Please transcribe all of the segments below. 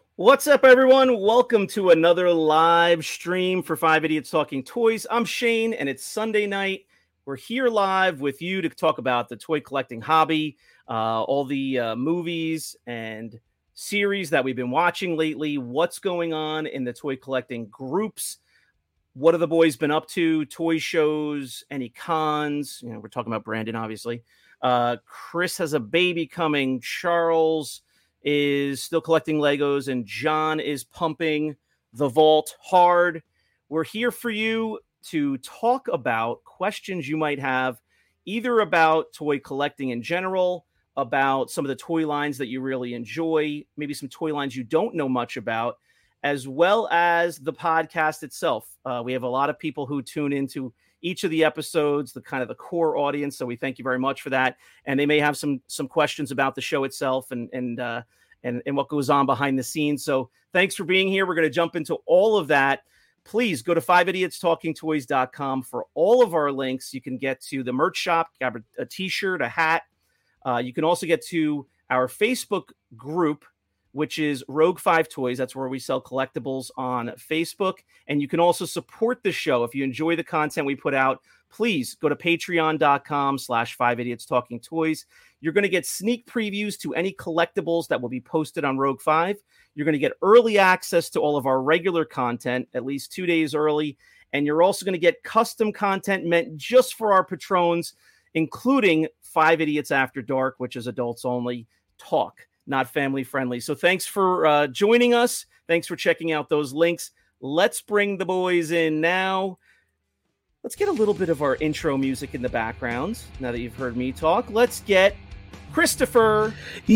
What's up, everyone? Welcome to another live stream for Five Idiots Talking Toys. I'm Shane, and it's Sunday night. We're here live with you to talk about the toy collecting hobby, all the movies and series that we've been watching lately, what's going on in the toy collecting groups, what have the boys been up to, toy shows, any cons. We're talking about Brandon, obviously. Chris has a baby coming. Charles is still collecting Legos, and John is pumping the vault hard. We're here for you to talk about questions you might have, either about toy collecting in general, about some of the toy lines that you really enjoy, maybe some toy lines you don't know much about, as well as the podcast itself. We have a lot of people who tune into each of the episodes, the kind of the core audience. So we thank you very much for that. And they may have some questions about the show itself and what goes on behind the scenes. So thanks for being here. We're going to jump into all of that. Please go to 5idiotstalkingtoys.com for all of our links. You can get to the merch shop, grab a t-shirt, a hat. You can also get to our Facebook group, which is Rogue 5 Toys. That's where we sell collectibles on Facebook. And you can also support the show. If you enjoy the content we put out, please go to patreon.com/5idiotstalkingtoys. You're going to get sneak previews to any collectibles that will be posted on Rogue 5. You're going to get early access to all of our regular content, at least 2 days early. And you're also going to get custom content meant just for our patrons, including 5 Idiots After Dark, which is adults only talk, not family friendly. So thanks for joining us. Thanks for checking out those links. Let's bring the boys in now. Let's get a little bit of our intro music in the background. Now that you've heard me talk, let's get Christopher.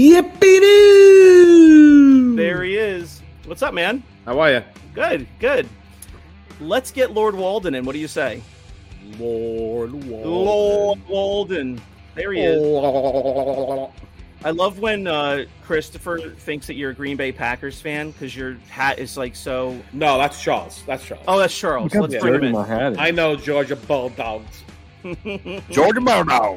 Yippee-doo! There he is. What's up, man? How are you? Good, good. Let's get Lord Walden in. What do you say? Lord Walden. Lord Walden. There he is. I love when Christopher thinks that you're a Green Bay Packers fan because your hat is like so. No, that's Charles. That's Charles. Oh, that's Charles. Let's bring him in. I know Georgia Bulldogs. Georgia Bulldog.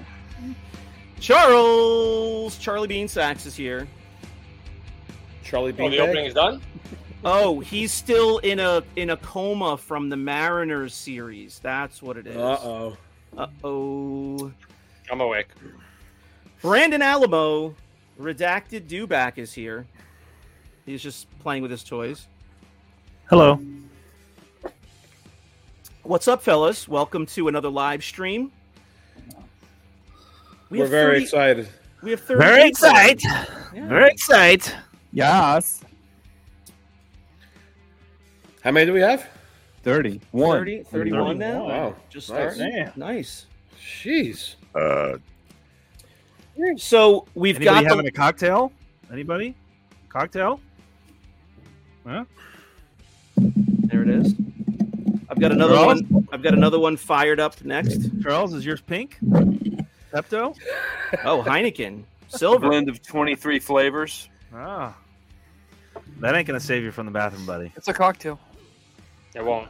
Charlie Bean Sachs is here. Charlie Bean. The opening is done? Oh, he's still in a coma from the Mariners series. That's what it is. Uh-oh. Uh-oh. I'm awake. Brandon Alamo, Redacted Dewback, is here. He's just playing with his toys. Hello. What's up, fellas? Welcome to another live stream. We're very excited. We have 30 Very people. excited. Yeah. Very excited. Yes. How many do we have? 31. 31 now? Wow. Just Nice. starting? Nice. Jeez. So we've Anybody got having a cocktail? Anybody? Cocktail? Huh? There it is. I've got another Charles? one. I've got another one fired up next. Charles, is yours pink? Pepto? Oh, Heineken. Silver. Blend of 23 flavors. Ah. That ain't going to save you from the bathroom, buddy. It's a cocktail. It won't.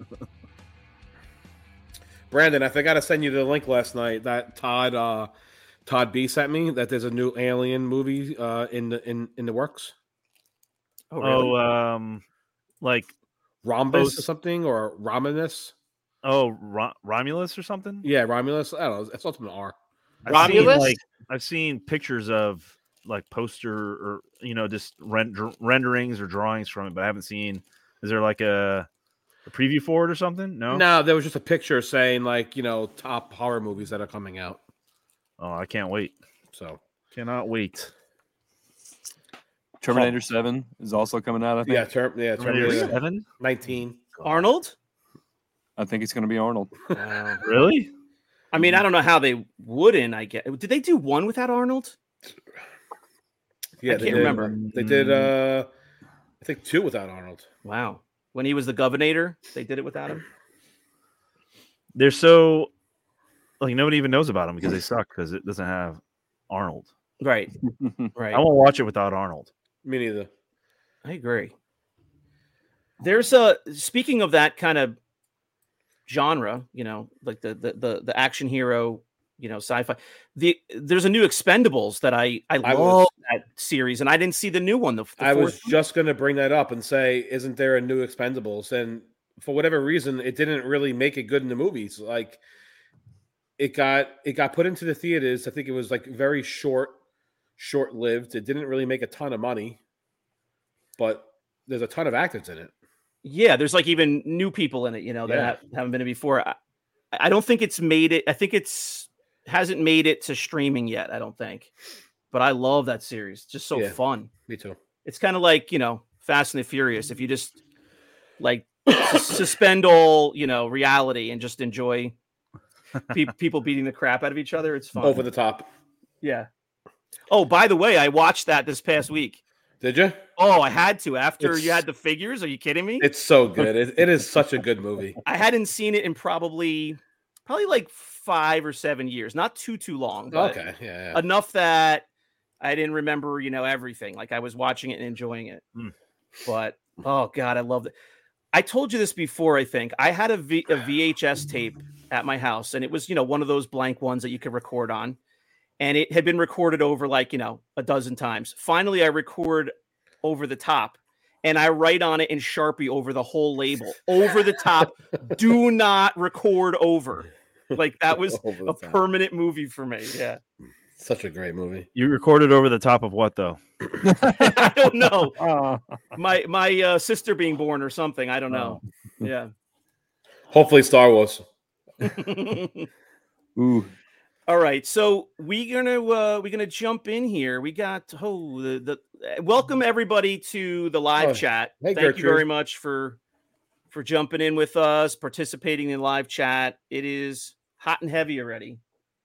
Brandon, I forgot to send you the link last night that Todd B sent me that there's a new Alien movie in the works. Oh, really? Oh, like, Rhombus or something, or Romulus. Romulus or something? Yeah, Romulus. I don't know. It's something with an R. I've seen pictures of like poster or just renderings or drawings from it, but I haven't seen. Is there like a preview for it or something? No, there was just a picture saying like top horror movies that are coming out. Oh, I can't wait. So Cannot wait. Terminator 7 is also coming out, I think. Terminator 7? 19. Arnold? I think it's going to be Arnold. Really? I mean, I don't know how they wouldn't. I get. Did they do one without Arnold? Yeah, I can't remember. They did. I think 2 without Arnold. Wow. When he was the governor, they did it without him. They're so nobody even knows about them because they suck because it doesn't have Arnold. Right. Right. I won't watch it without Arnold. Me neither. I agree. There's speaking of that kind of genre, like the action hero, sci-fi. There's a new Expendables that I love. series, and I didn't see the new one. I was just going to bring that up and say, isn't there a new Expendables? And for whatever reason, it didn't really make it good in the movies. Like it got put into the theaters. I think it was like very short-lived. It didn't really make a ton of money, but there's a ton of actors in it. Yeah, there's like even new people in it, that haven't been in before. I don't think it's made it. I think hasn't made it to streaming yet. I don't think, but I love that series. Just so fun. Me too. It's kind of like Fast and the Furious. If you just like suspend all reality and just enjoy people beating the crap out of each other, it's fun. Over the top. Yeah. Oh, by the way, I watched that this past week. Did you? Oh, I had to after you had the figures. Are you kidding me? It's so good. It is such a good movie. I hadn't seen it in probably like 5 or 7 years. Not too long. But okay. Yeah. Enough that I didn't remember, everything. Like I was watching it and enjoying it. But oh God, I loved it. I told you this before, I think. I had a VHS tape at my house, and it was, one of those blank ones that you could record on. And it had been recorded over like, a dozen times. Finally, I record over the top and I write on it in Sharpie over the whole label. Over the top, do not record over. Like that was a permanent movie for me. Yeah. Such a great movie. You recorded over the top of what though? I don't know. My sister being born or something. I don't know. Yeah. Hopefully Star Wars. Ooh. All right, so we're gonna jump in here. We got the welcome everybody to the live chat. Hey, Thank you very much for jumping in with us, participating in live chat. It is hot and heavy already.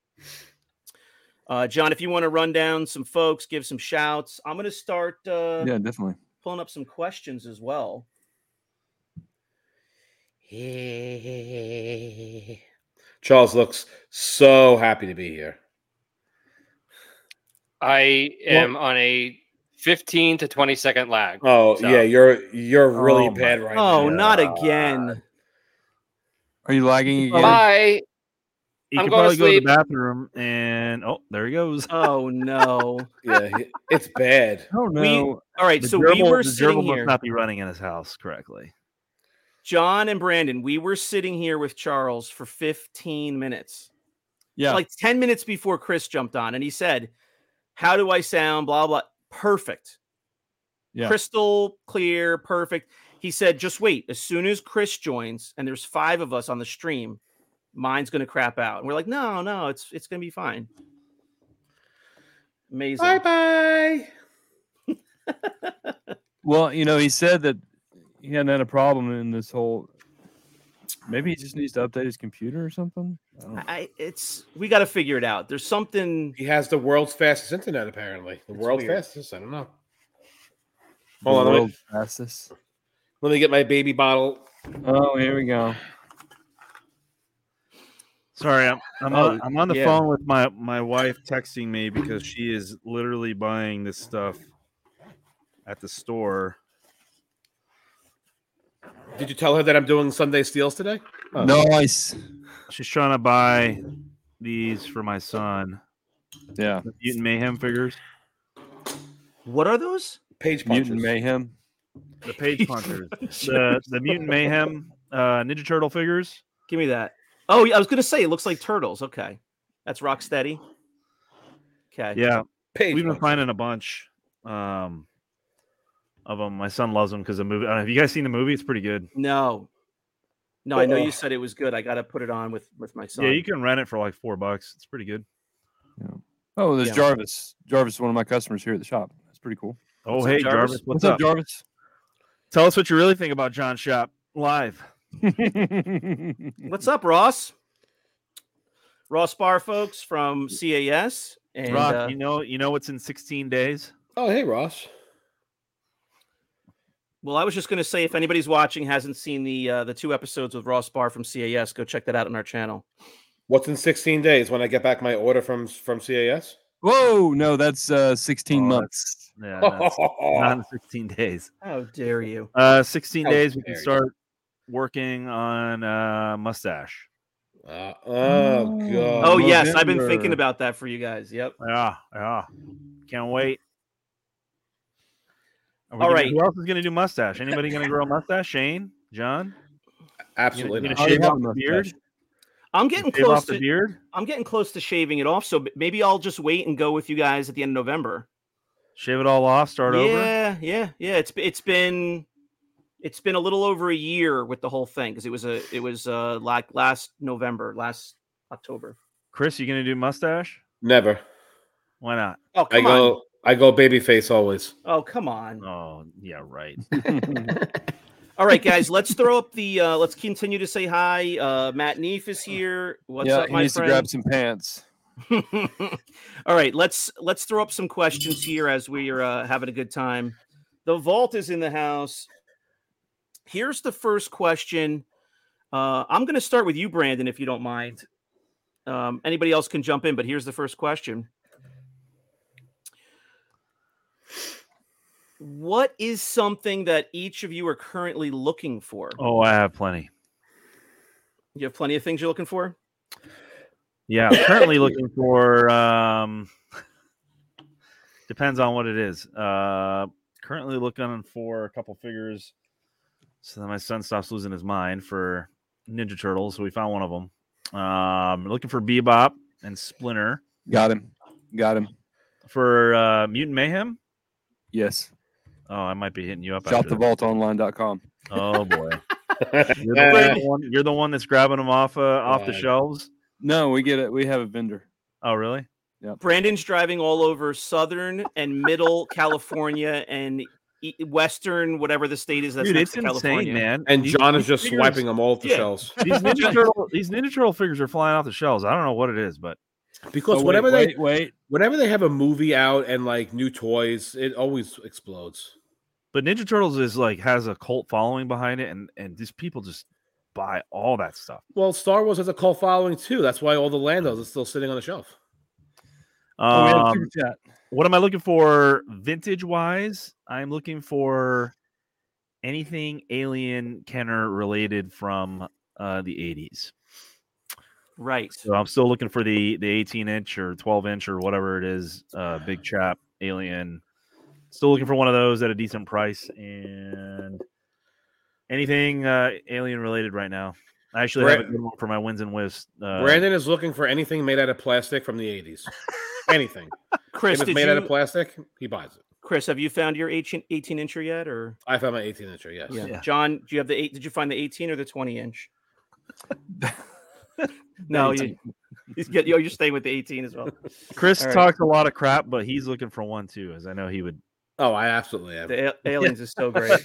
John, if you want to run down some folks, give some shouts. I'm gonna start. Yeah, definitely pulling up some questions as well. Charles looks so happy to be here. I am on a 15 to 20 second lag. Oh, so. Yeah, you're really bad right now. Oh, not again. Are you lagging again? Bye. He can probably go to the bathroom and there he goes. Oh no. Yeah, it's bad. Oh no. All right, so we were sitting here. Must not be running in his house correctly. John and Brandon, we were sitting here with Charles for 15 minutes. Yeah. Like 10 minutes before Chris jumped on and he said, how do I sound? Blah, blah. Perfect. Yeah. Crystal clear. Perfect. He said, just wait. As soon as Chris joins and there's 5 of us on the stream, mine's going to crap out. And we're like, no, it's going to be fine. Amazing. Bye-bye. Well, he said that he hadn't had a problem in this whole. Maybe he just needs to update his computer or something. We got to figure it out. There's something. He has the world's fastest internet, apparently. The world's fastest. I don't know. Hold on, world's fastest. Let me get my baby bottle. Oh, here we go. Sorry, I'm on the phone with my wife texting me because she is literally buying this stuff at the store. Did you tell her that I'm doing Sunday steals today? Oh. Nice. She's trying to buy these for my son. Yeah. The Mutant Mayhem figures. What are those? Page punchers. Mutant Mayhem. The Page Punchers. the Mutant Mayhem Ninja Turtle figures. Give me that. Oh, yeah, I was going to say it looks like turtles. Okay. That's Rocksteady. Okay. Yeah. We've been finding a bunch. Of them. My son loves them because the movie. Have you guys seen the movie? It's pretty good. No, I know you said it was good. I got to put it on with my son. Yeah, you can rent it for like $4. It's pretty good. Yeah. Oh, there's Jarvis. Jarvis is one of my customers here at the shop. That's pretty cool. Oh, hey, Jarvis. What's up, Jarvis? Tell us what you really think about John's shop live. What's up, Ross? Ross Barr, folks from CAS. And, Ross, you know what's in 16 days? Oh, hey, Ross. Well, I was just going to say, if anybody's watching hasn't seen the 2 episodes with Ross Barr from CAS, go check that out on our channel. What's in 16 days when I get back my order from CAS? Whoa, no, that's 16 months. Yeah, not in 16 days. How dare you? 16 days we can start working on Mustache. Oh, God. Oh, yes, I've been thinking about that for you guys. Yep. Yeah. Can't wait. All right. Who else is going to do mustache? Anybody going to grow a mustache? Shane? John? Absolutely You not. gonna I shave have off a the mustache. beard? I'm getting Shave close off the to. beard? I'm getting close to shaving it off. So maybe I'll just wait and go with you guys at the end of November. Shave it all off, start over? Yeah. It's been a little over a year with the whole thing because it was like last October. Chris, you going to do mustache? Never. Why not? Oh, come on. I go baby face always. Oh, come on. Oh, yeah, right. All right, guys, let's throw up the let's continue to say hi. Matt Neef is here. What's up, he my needs friend? to grab some pants. All right, let's throw up some questions here as we are having a good time. The vault is in the house. Here's the first question. I'm going to start with you, Brandon, if you don't mind. Anybody else can jump in, but here's the first question. What is something that each of you are currently looking for? Oh, I have plenty. You have plenty of things you're looking for? Yeah, I'm currently looking for depends on what it is. Currently looking for a couple figures so that my son stops losing his mind for Ninja Turtles. So we found one of them. Looking for Bebop and Splinter. Got him. For Mutant Mayhem. Yes. Oh, I might be hitting you up. After that. ShopTheVaultOnline.com. Oh boy, you're the one that's grabbing them off the shelves. No, we get it. We have a vendor. Oh, really? Yeah. Brandon's driving all over Southern and Middle California and Western, whatever the state is. That's Dude, next it's to California, insane, man. And John is just figures- swiping them all off the Yeah. shelves. These Ninja Turtle figures are flying off the shelves. I don't know what it is, but Because Oh, whenever wait. whenever they have a movie out and like new toys, it always explodes. but Ninja Turtles is like has a cult following behind it, and these people just buy all that stuff. Well, Star Wars has a cult following too. That's why all the Landos are still sitting on the shelf. We have a super chat. What am I looking for vintage wise? I'm looking for anything Alien Kenner related from the 80s. right? So I'm still looking for the 18-inch or 12-inch or whatever it is, big chap Alien. Still looking for one of those at a decent price and anything Alien related right now. I actually have a good one for my wins and whiffs. Brandon is looking for anything made out of plastic from the 80s. Anything. Chris, If it's made out of plastic, he buys it. Chris, have you found your 18-incher yet? Or I found my 18-incher, yes. Yeah. John, do you have the 8? Did you find the 18 or the 20-inch? No, you're staying with the 18 as well. Chris All right. talks a lot of crap, but he's looking for one too, as I know he would. Oh, I absolutely am. The Aliens is so great.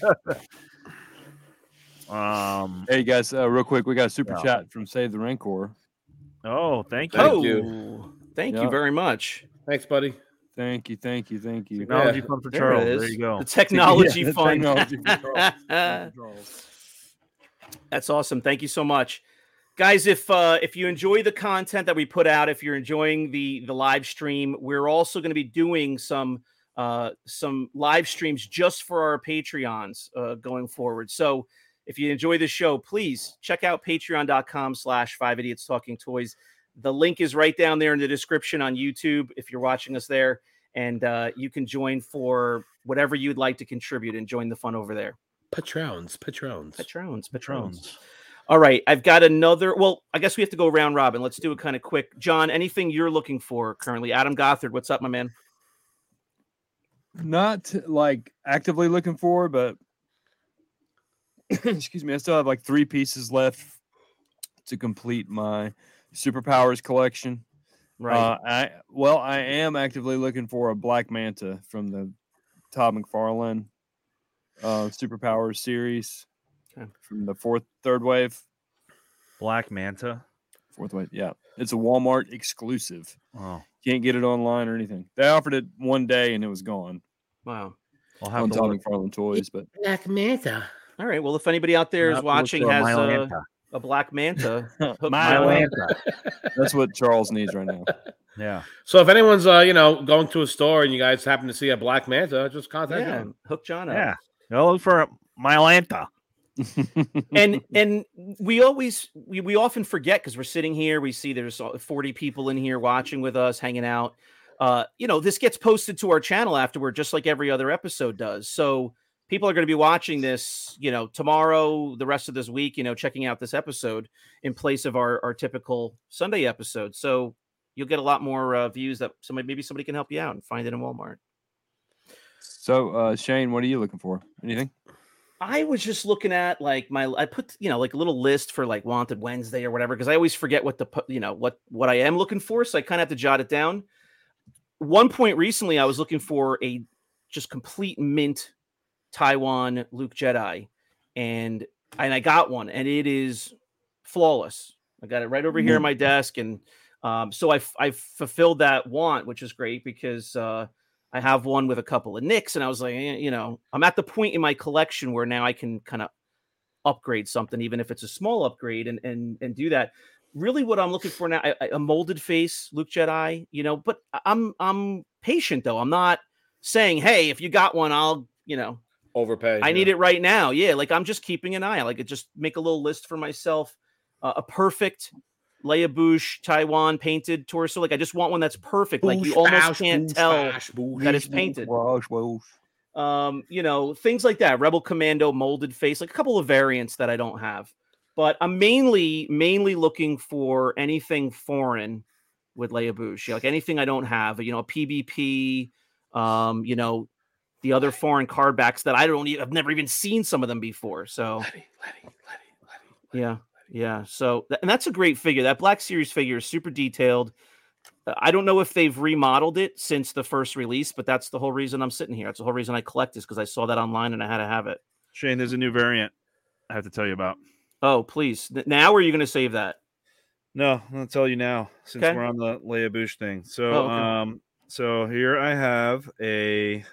Hey guys, real quick, we got a super Yeah. chat from Save the Rancor. Oh, thank you. Thank you. Thank you Yeah. very much. Thanks, buddy. Thank you. Technology Yeah. fund for There Charles. it is. There you go. The technology Yeah, the fund. technology for Charles. That's awesome. Thank you so much. Guys, if you enjoy the content that we put out, if you're enjoying the live stream, we're also going to be doing some live streams just for our Patreons going forward. So if you enjoy the show, please check out patreon.com/5idiots talking toys. The link is right down there in the description on YouTube if you're watching us there, and you can join for whatever you'd like to contribute and join the fun over there. Patrons. Patrons. All right, I've got another. Well, I guess we have to go round robin. Let's do it kind of quick. John, anything you're looking for currently? Adam Gothard, what's up, my man? Not like actively looking for, but excuse me, I still have like 3 pieces left to complete my superpowers collection. Right. I am actively looking for a Black Manta from the Todd McFarlane superpowers series from the third wave. Black Manta. Fourth wave, yeah. It's a Walmart exclusive. Oh, Can't get it online or anything. They offered it one day and it was gone Wow. I'll have on to Todd look. McFarlane toys, but Black Manta. All right. Well, if anybody out there I'll is have to look watching for a has Mylanta. a Black Manta, hook My me up. Manta. that's what Charles needs right now. Yeah. So if anyone's going to a store and you guys happen to see a Black Manta, just contact Yeah, him. hook John up. Yeah. Go look for Mylanta. And we often forget because we're sitting here, we see there's 40 people in here watching with us, hanging out. this gets posted to our channel afterward, just like every other episode does. So people are going to be watching this, tomorrow, the rest of this week, checking out this episode in place of our typical Sunday episode. So you'll get a lot more views that maybe somebody can help you out and find it in Walmart. So, Shane, what are you looking for? Anything? I was just looking at I put, like a little list for like Wanted Wednesday or whatever, because I always forget what what I am looking for. So I kind of have to jot it down. One point recently, I was looking for a just complete mint Taiwan Luke Jedi, and I got one, and it is flawless. I got it right over here on my desk, and so I fulfilled that want, which is great because I have one with a couple of nicks, and I was like, I'm at the point in my collection where now I can kind of upgrade something, even if it's a small upgrade, and do that. Really, what I'm looking for now, a molded face Luke Jedi, but I'm patient though. I'm not saying, hey, if you got one, I'll, overpay. I need it right now. Yeah, like I'm just keeping an eye. I just make a little list for myself. A perfect Leia Boushh Taiwan painted torso. Like I just want one that's perfect. Like you almost can't tell that it's painted. Things like that. Rebel Commando molded face, like a couple of variants that I don't have. But I'm mainly looking for anything foreign with Leia Boushh. Like anything I don't have, a PBP, the other foreign card backs that I've never even seen some of them before. So Letty. Yeah. So, and that's a great figure. That Black Series figure is super detailed. I don't know if they've remodeled it since the first release, but that's the whole reason I'm sitting here. That's the whole reason I collect this, because I saw that online and I had to have it. Shane, there's a new variant I have to tell you about. Oh, please. Now, or are you going to save that? No, I'm going to tell you now, since we're on the Leia Boushh thing. So, so here I have a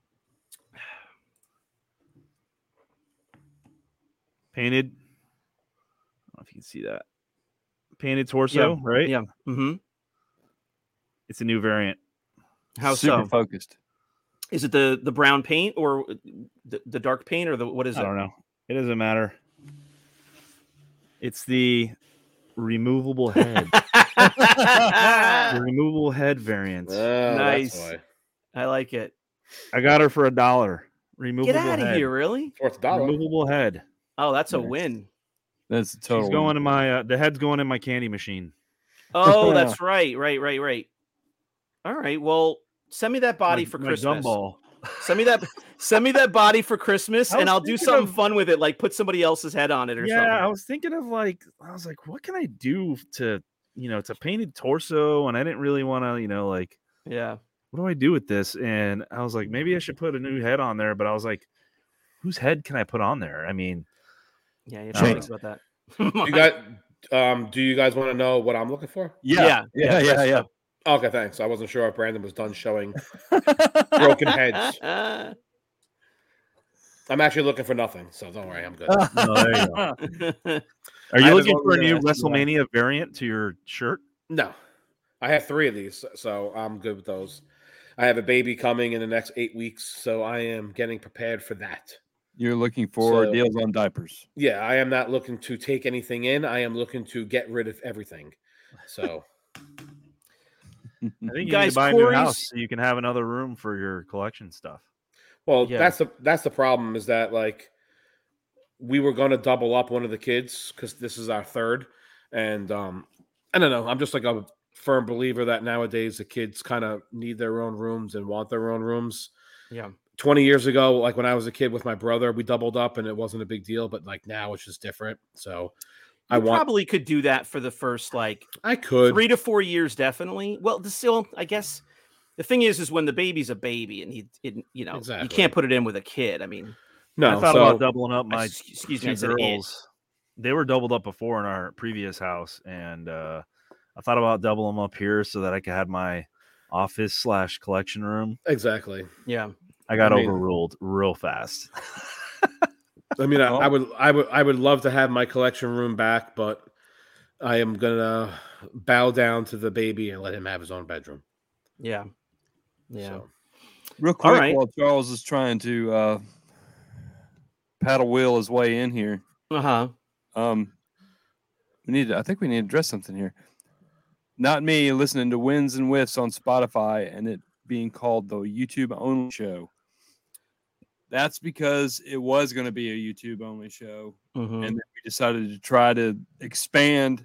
painted. I don't know if you can see that. Painted torso, right? Yeah. Mm-hmm. It's a new variant. How super focused? Is it the brown paint or the dark paint, or what is it? I don't know. It doesn't matter. It's the removable head. The removable head variant. Nice. I like it. I got her for $1. Removable Get out of here, really? Worth $1. Removable head. Oh, that's a win. That's a total. She's going in my the head's going in my candy machine. Oh, that's right. All right. Well, send me that body for Christmas. Gumball. Send me that body for Christmas, and I'll do something fun with it, like put somebody else's head on it or something. Yeah, I was thinking of what can I do to it's a painted torso, and I didn't really want to, yeah. What do I do with this? And I was like, maybe I should put a new head on there, but I was like, whose head can I put on there? I mean, yeah, you have to think about that. Do you guys want to know what I'm looking for? Yeah. Okay, thanks. I wasn't sure if Brandon was done showing broken heads. I'm actually looking for nothing, so don't worry, I'm good. No, there you go. Are you looking for a new WrestleMania variant to your shirt? No. I have 3 of these, so I'm good with those. I have a baby coming in the next 8 weeks, so I am getting prepared for that. You're looking for deals on diapers. Yeah, I am not looking to take anything in. I am looking to get rid of everything. So I think you need to buy a new house so you can have another room for your collection stuff. Well, that's the problem, is that we were going to double up one of the kids because this is our third, and I don't know. I'm just like a firm believer that nowadays the kids kind of need their own rooms and want their own rooms. Yeah. 20 years ago, like when I was a kid with my brother, we doubled up and it wasn't a big deal, but now it's just different. So I probably could do that for the first I could 3 to 4 years, definitely. Well, I guess the thing is when the baby's a baby and exactly. You can't put it in with a kid. I mean, no. I thought about doubling up my excuse me, girls. They were doubled up before in our previous house, and I thought about doubling them up here so that I could have my office / collection room. Exactly. Yeah. I got overruled real fast. I mean, I would love to have my collection room back, but I am gonna bow down to the baby and let him have his own bedroom. Yeah. So. Real quick, while Charles is trying to paddle wheel his way in here. I think we need to address something here. not me listening to Wins and Whiffs on Spotify and it being called the YouTube only show. That's because it was going to be a YouTube only show. And then we decided to try to expand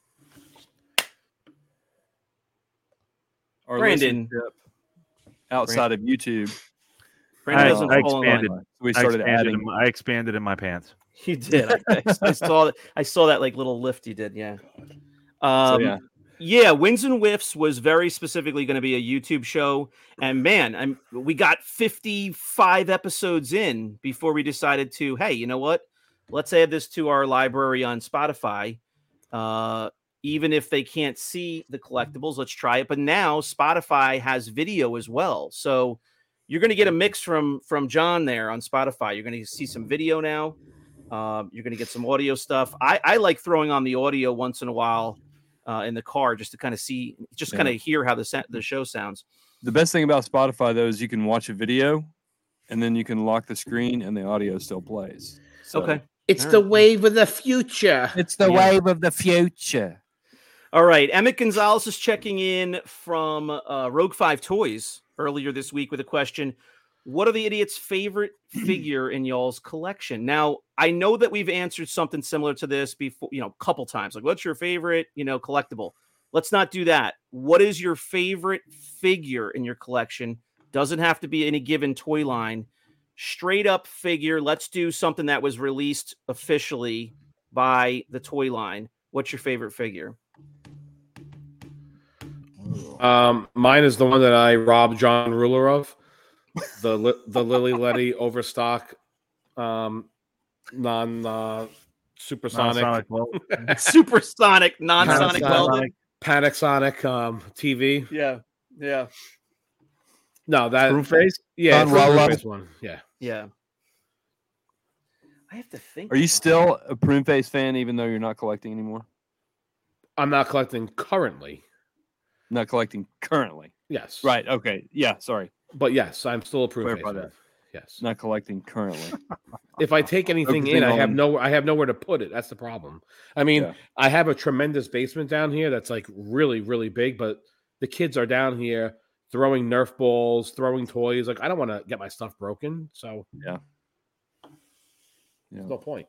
our Brandon listenership outside of YouTube. Brandon doesn't I fall in line. expanded. We started adding. I expanded in my pants. You did. I saw that like little lift you did. Yeah. Yeah. Wins and Whiffs was very specifically going to be a YouTube show, and man, we got 55 episodes in before we decided to. Hey, you know what? Let's add this to our library on Spotify. Even if they can't see the collectibles, let's try it. But now Spotify has video as well, so you're going to get a mix from John there on Spotify. You're going to see some video now. You're going to get some audio stuff. I like throwing on the audio once in a while in the car just to kind of see, kind of hear how the show sounds. The best thing about Spotify, though, is you can watch a video and then you can lock the screen and the audio still plays. So, okay. It's the wave of the future. It's the wave of the future. All right. Emmett Gonzalez is checking in from Rogue 5 Toys earlier this week with a question. What are the idiot's favorite figure in y'all's collection? Now, I know that we've answered something similar to this before, a couple times. Like, what's your favorite, collectible? Let's not do that. What is your favorite figure in your collection? Doesn't have to be any given toy line. Straight up figure. Let's do something that was released officially by the toy line. What's your favorite figure? Mine is the one that I robbed John Ruler of. The Lily Letty Overstock supersonic supersonic non-sonic welded Panasonic TV. Yeah. No, that Proof face? Yeah, Proof one. Yeah. I have to think. Are you still a Prune Face fan even though you're not collecting anymore? I'm not collecting currently. Not collecting currently. Yes. Right. Okay. Yeah. Sorry. But yes, I'm still a Prune Face fan. Yes. Not collecting currently. If I take anything in, I have nowhere to put it. That's the problem. I mean, I have a tremendous basement down here that's like really, really big, but the kids are down here throwing Nerf balls, throwing toys. Like, I don't want to get my stuff broken. So there's no point.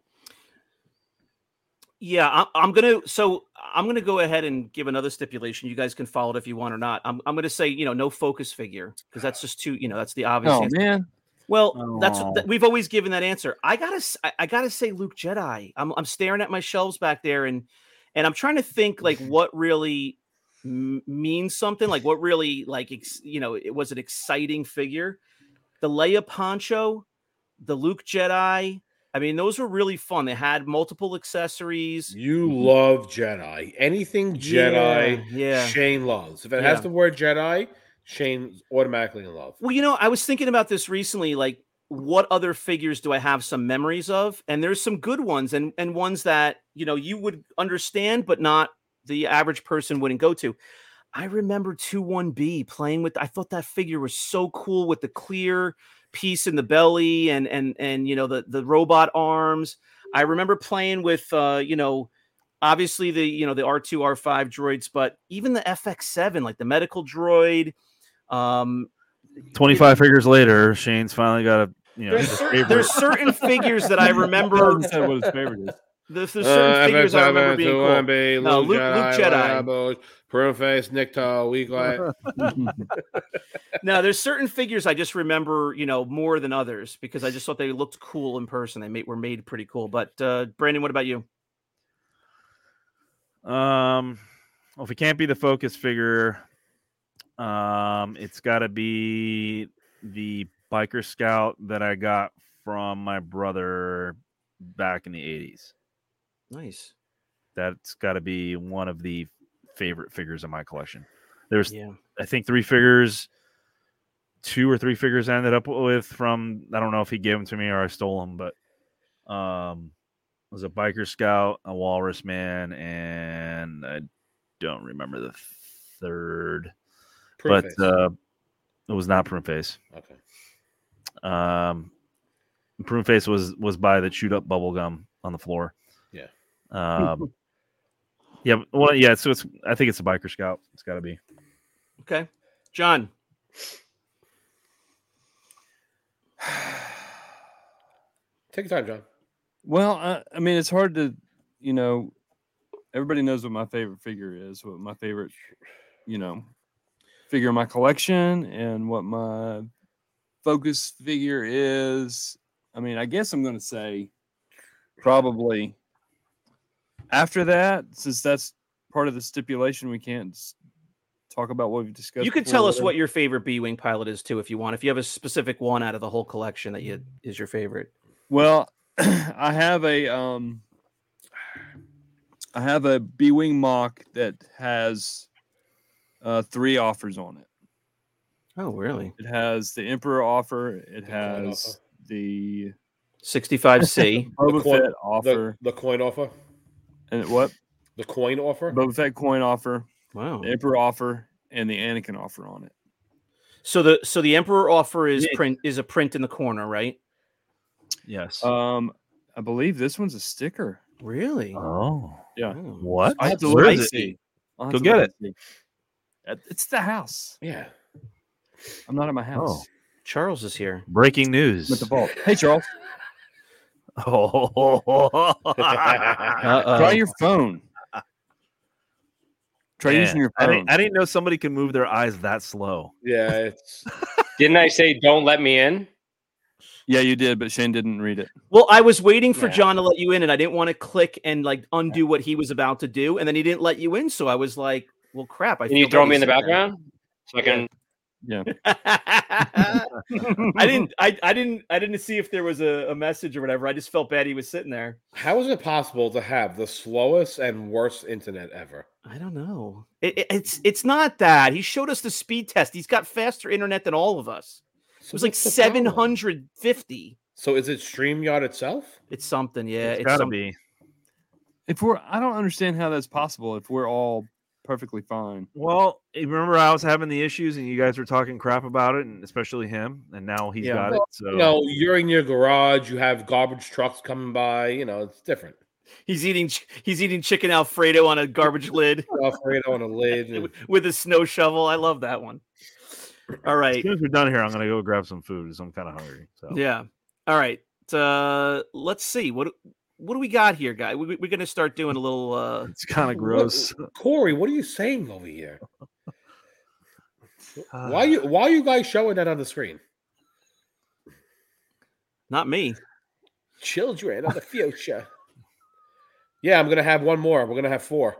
Yeah, I'm gonna go ahead and give another stipulation. You guys can follow it if you want or not. I'm gonna say, no focus figure, because that's just too, that's the obvious answer. Man. Well, we've always given that answer. I gotta say Luke Jedi. I'm staring at my shelves back there, and I'm trying to think like what really means something, like what really it was an exciting figure. The Leia poncho, the Luke Jedi. I mean, those were really fun. They had multiple accessories. You love Jedi. Anything Jedi, Shane loves. If it has the word Jedi, Shane's automatically in love. Well, I was thinking about this recently, like, what other figures do I have some memories of? And there's some good ones and ones that, you would understand, but not the average person wouldn't go to. I remember 21B playing with, I thought that figure was so cool with the clear piece in the belly and the robot arms. I remember playing with obviously the the R2 R5 droids, but even the FX7, like the medical droid. 25 figures later, Shane's finally got there's certain figures that I remember. What his favorite is. There's certain figures I remember being cool. No, Luke Jedi. Proface, Nikto, Weagle. No, there's certain figures I just remember, more than others because I just thought they looked cool in person. They were made pretty cool. But Brandon, what about you? Well, if it can't be the focus figure, it's got to be the Biker Scout that I got from my brother back in the 80s. Nice. That's got to be one of the favorite figures in my collection. There's, I think, 2 or 3 figures I ended up with from, I don't know if he gave them to me or I stole them, but it was a Biker Scout, a Walrus Man, and I don't remember the third. But it was not Prune Face. Okay. Prune Face was by the chewed up bubble gum on the floor. Yeah. Yeah, well, yeah. So I think it's a Biker Scout. It's got to be. Okay, John. Take your time, John. Well, I mean, it's hard to, everybody knows what my favorite figure is, what my favorite, figure in my collection, and what my focus figure is. I mean, I guess I'm going to say probably after that, since that's part of the stipulation, we can't talk about what we've discussed. You could tell us what your favorite B-Wing pilot is too, if you want. If you have a specific one out of the whole collection that is your favorite. Well, I have a B-Wing mock that has 3 offers on it. Oh, really? It has the Emperor offer. It has the 65C. Boba Fett offer. The coin offer. And what? The coin offer? Boba Fett coin offer. Wow. The Emperor offer and the Anakin offer on it. So the Emperor offer is a print in the corner, right? Yes. I believe this one's a sticker. Really? Oh. Yeah. What? I have to Where look is and it? see. I'll have Go to get look it. and see. It's the house. Yeah. I'm not at my house. Oh. Charles is here. Breaking news. I'm at the vault. Hey, Charles. Try your phone. Try using your phone. I didn't know somebody can move their eyes that slow. Yeah. It's... Didn't I say don't let me in? Yeah, you did, but Shane didn't read it. Well, I was waiting for John to let you in, and I didn't want to click and undo what he was about to do, and then he didn't let you in, so I was like, "Well, crap!" Can you throw me in the background so I can? Yeah. I didn't see if there was a message or whatever. I just felt bad he was sitting there. How is it possible to have the slowest and worst internet ever? I don't know. It's not that. He showed us the speed test. He's got faster internet than all of us. It was like 750. So is it StreamYard itself? It's something, yeah. It's gotta be. I don't understand how that's possible if we're all perfectly fine. Well, remember I was having the issues and you guys were talking crap about it, and especially him, and now he's got it. So you're in your garage, you have garbage trucks coming by, it's different. He's eating chicken Alfredo on a garbage lid. Alfredo on a lid with a snow shovel. I love that one. All right. As soon as we're done here, I'm gonna go grab some food because I'm kind of hungry. So yeah. All right. Let's see. What do we got here, guy? We're gonna start doing a little. It's kind of gross. Corey, what are you saying over here? Why are you guys showing that on the screen? Not me. Children of the future. Yeah, I'm gonna have one more. We're gonna have 4.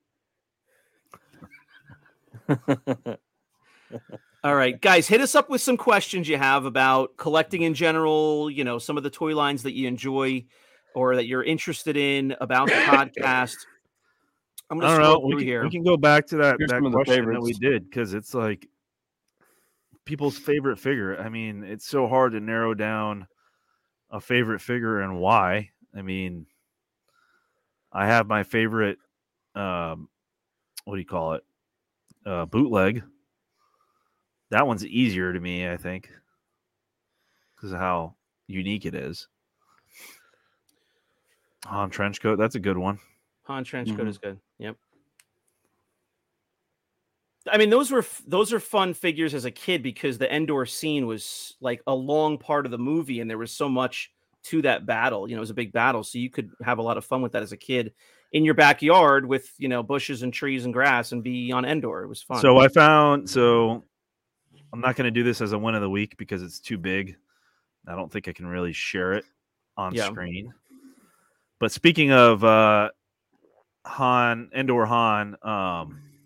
All right, guys, hit us up with some questions you have about collecting in general, some of the toy lines that you enjoy or that you're interested in about the podcast. I'm going to scroll through here. We can go back to that question that we did, because it's like people's favorite figure. I mean, it's so hard to narrow down a favorite figure and why. I mean, I have my favorite, what do you call it? Bootleg. That one's easier to me, I think, because of how unique it is. Han Trenchcoat, that's a good one. Han Trenchcoat is good. Yep. I mean, those are fun figures as a kid because the Endor scene was like a long part of the movie, and there was so much to that battle. It was a big battle, so you could have a lot of fun with that as a kid in your backyard with bushes and trees and grass and be on Endor. It was fun. So I'm not going to do this as a win of the week because it's too big. I don't think I can really share it on screen. But speaking of Endor Han, I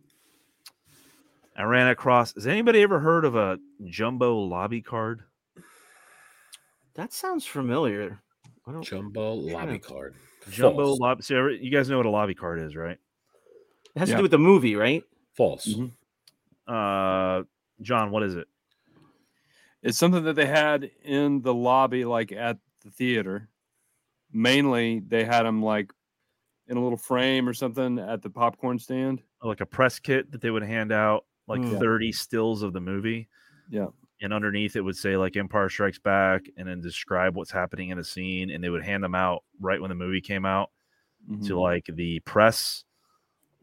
ran across. Has anybody ever heard of a jumbo lobby card? That sounds familiar. Jumbo lobby card. Jumbo lobby. So you guys know what a lobby card is, right? It has to do with the movie, right? False. Mm-hmm. John, what is it? It's something that they had in the lobby, like at the theater. Mainly, they had them like in a little frame or something at the popcorn stand. Like a press kit that they would hand out, like 30 stills of the movie. Yeah. And underneath it would say like Empire Strikes Back and then describe what's happening in the scene. And they would hand them out right when the movie came out to like the press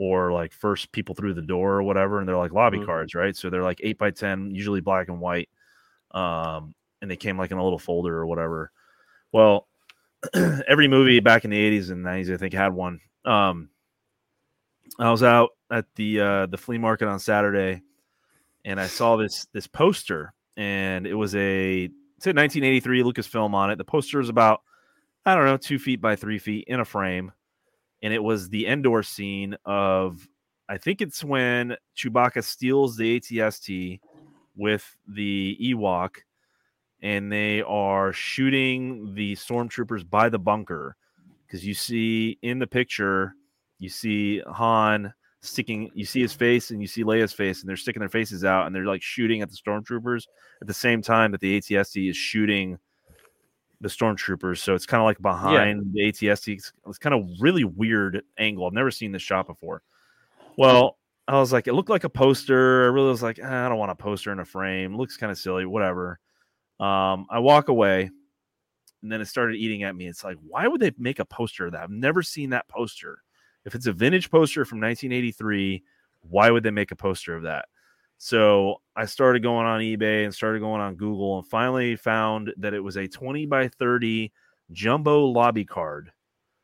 or like first people through the door or whatever, and they're like lobby Mhm. cards, right? So they're like 8x10, usually black and white, and they came like in a little folder or whatever. Well, every movie back in the 80s and 90s, I think, had one. I was out at the flea market on Saturday, and I saw this poster, and it said 1983 Lucasfilm on it. The poster is about, I don't know, 2 feet by 3 feet in a frame, and it was the Endor scene of, I think it's when Chewbacca steals the AT-ST with the Ewok, and they are shooting the stormtroopers by the bunker, because you see in the picture, you see Han sticking, you see his face and you see Leia's face, and they're sticking their faces out, and they're like shooting at the stormtroopers at the same time that the AT-ST is shooting the stormtroopers. So it's kind of like behind the AT-ST. It's kind of really weird angle. I've never seen this shot before. Well, I was like, it looked like a poster. I really was like, I don't want a poster in a frame. It looks kind of silly, whatever. I walk away, and then it started eating at me. It's like, why would they make a poster of that? I've never seen that poster. If it's a vintage poster from 1983, why would they make a poster of that? So I started going on eBay and started going on Google, and finally found that it was a 20 by 30 jumbo lobby card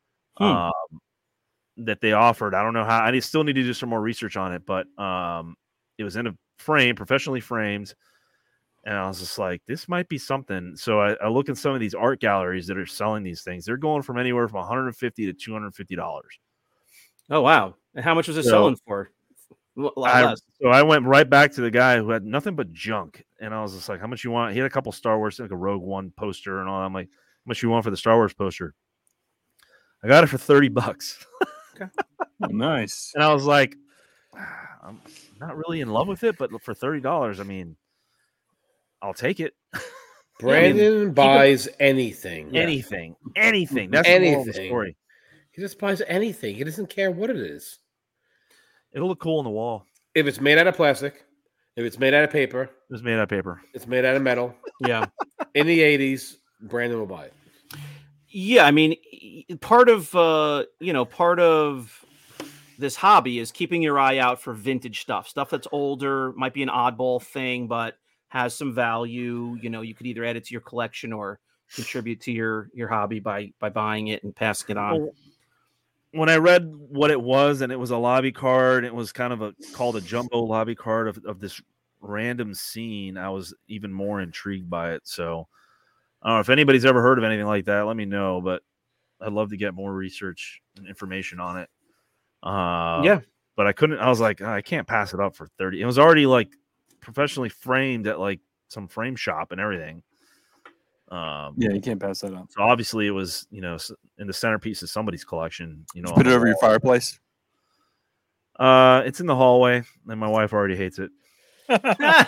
that they offered. I don't know how. I still need to do some more research on it, but it was in a frame, professionally framed. And I was just like, this might be something. So I look at some of these art galleries that are selling these things. They're going from anywhere from $150 to $250. Oh, wow. And how much was it selling for? A lot less. So I went right back to the guy who had nothing but junk. And I was just like, how much you want? He had a couple Star Wars, like a Rogue One poster and all that. I'm like, how much you want for the Star Wars poster? I got it for $30. Oh, nice. And I was like, I'm not really in love with it, but for $30, I mean, I'll take it. Brandon buys anything. Anything. That's anything. the moral of the story. He just buys anything. He doesn't care what it is. It'll look cool on the wall. If it's made out of plastic, if it's made out of paper, It was made out of paper. it's made out of metal. Yeah. In the 80s, Brandon will buy it. Yeah, I mean, part of this hobby is keeping your eye out for vintage stuff that's older, might be an oddball thing, but has some value. You know, you could either add it to your collection or contribute to your hobby by buying it and passing it on. When I read what it was, and it was a lobby card, it was kind of called a jumbo lobby card of this random scene, I was even more intrigued by it. So I don't know if anybody's ever heard of anything like that, let me know, but I'd love to get more research and information on it. Yeah. But I was like, I can't pass it up for 30. It was already like professionally framed at like some frame shop and everything. Yeah, you can't pass that up. So obviously it was, in the centerpiece of somebody's collection, Just put it over your fireplace. It's in the hallway, and my wife already hates it. All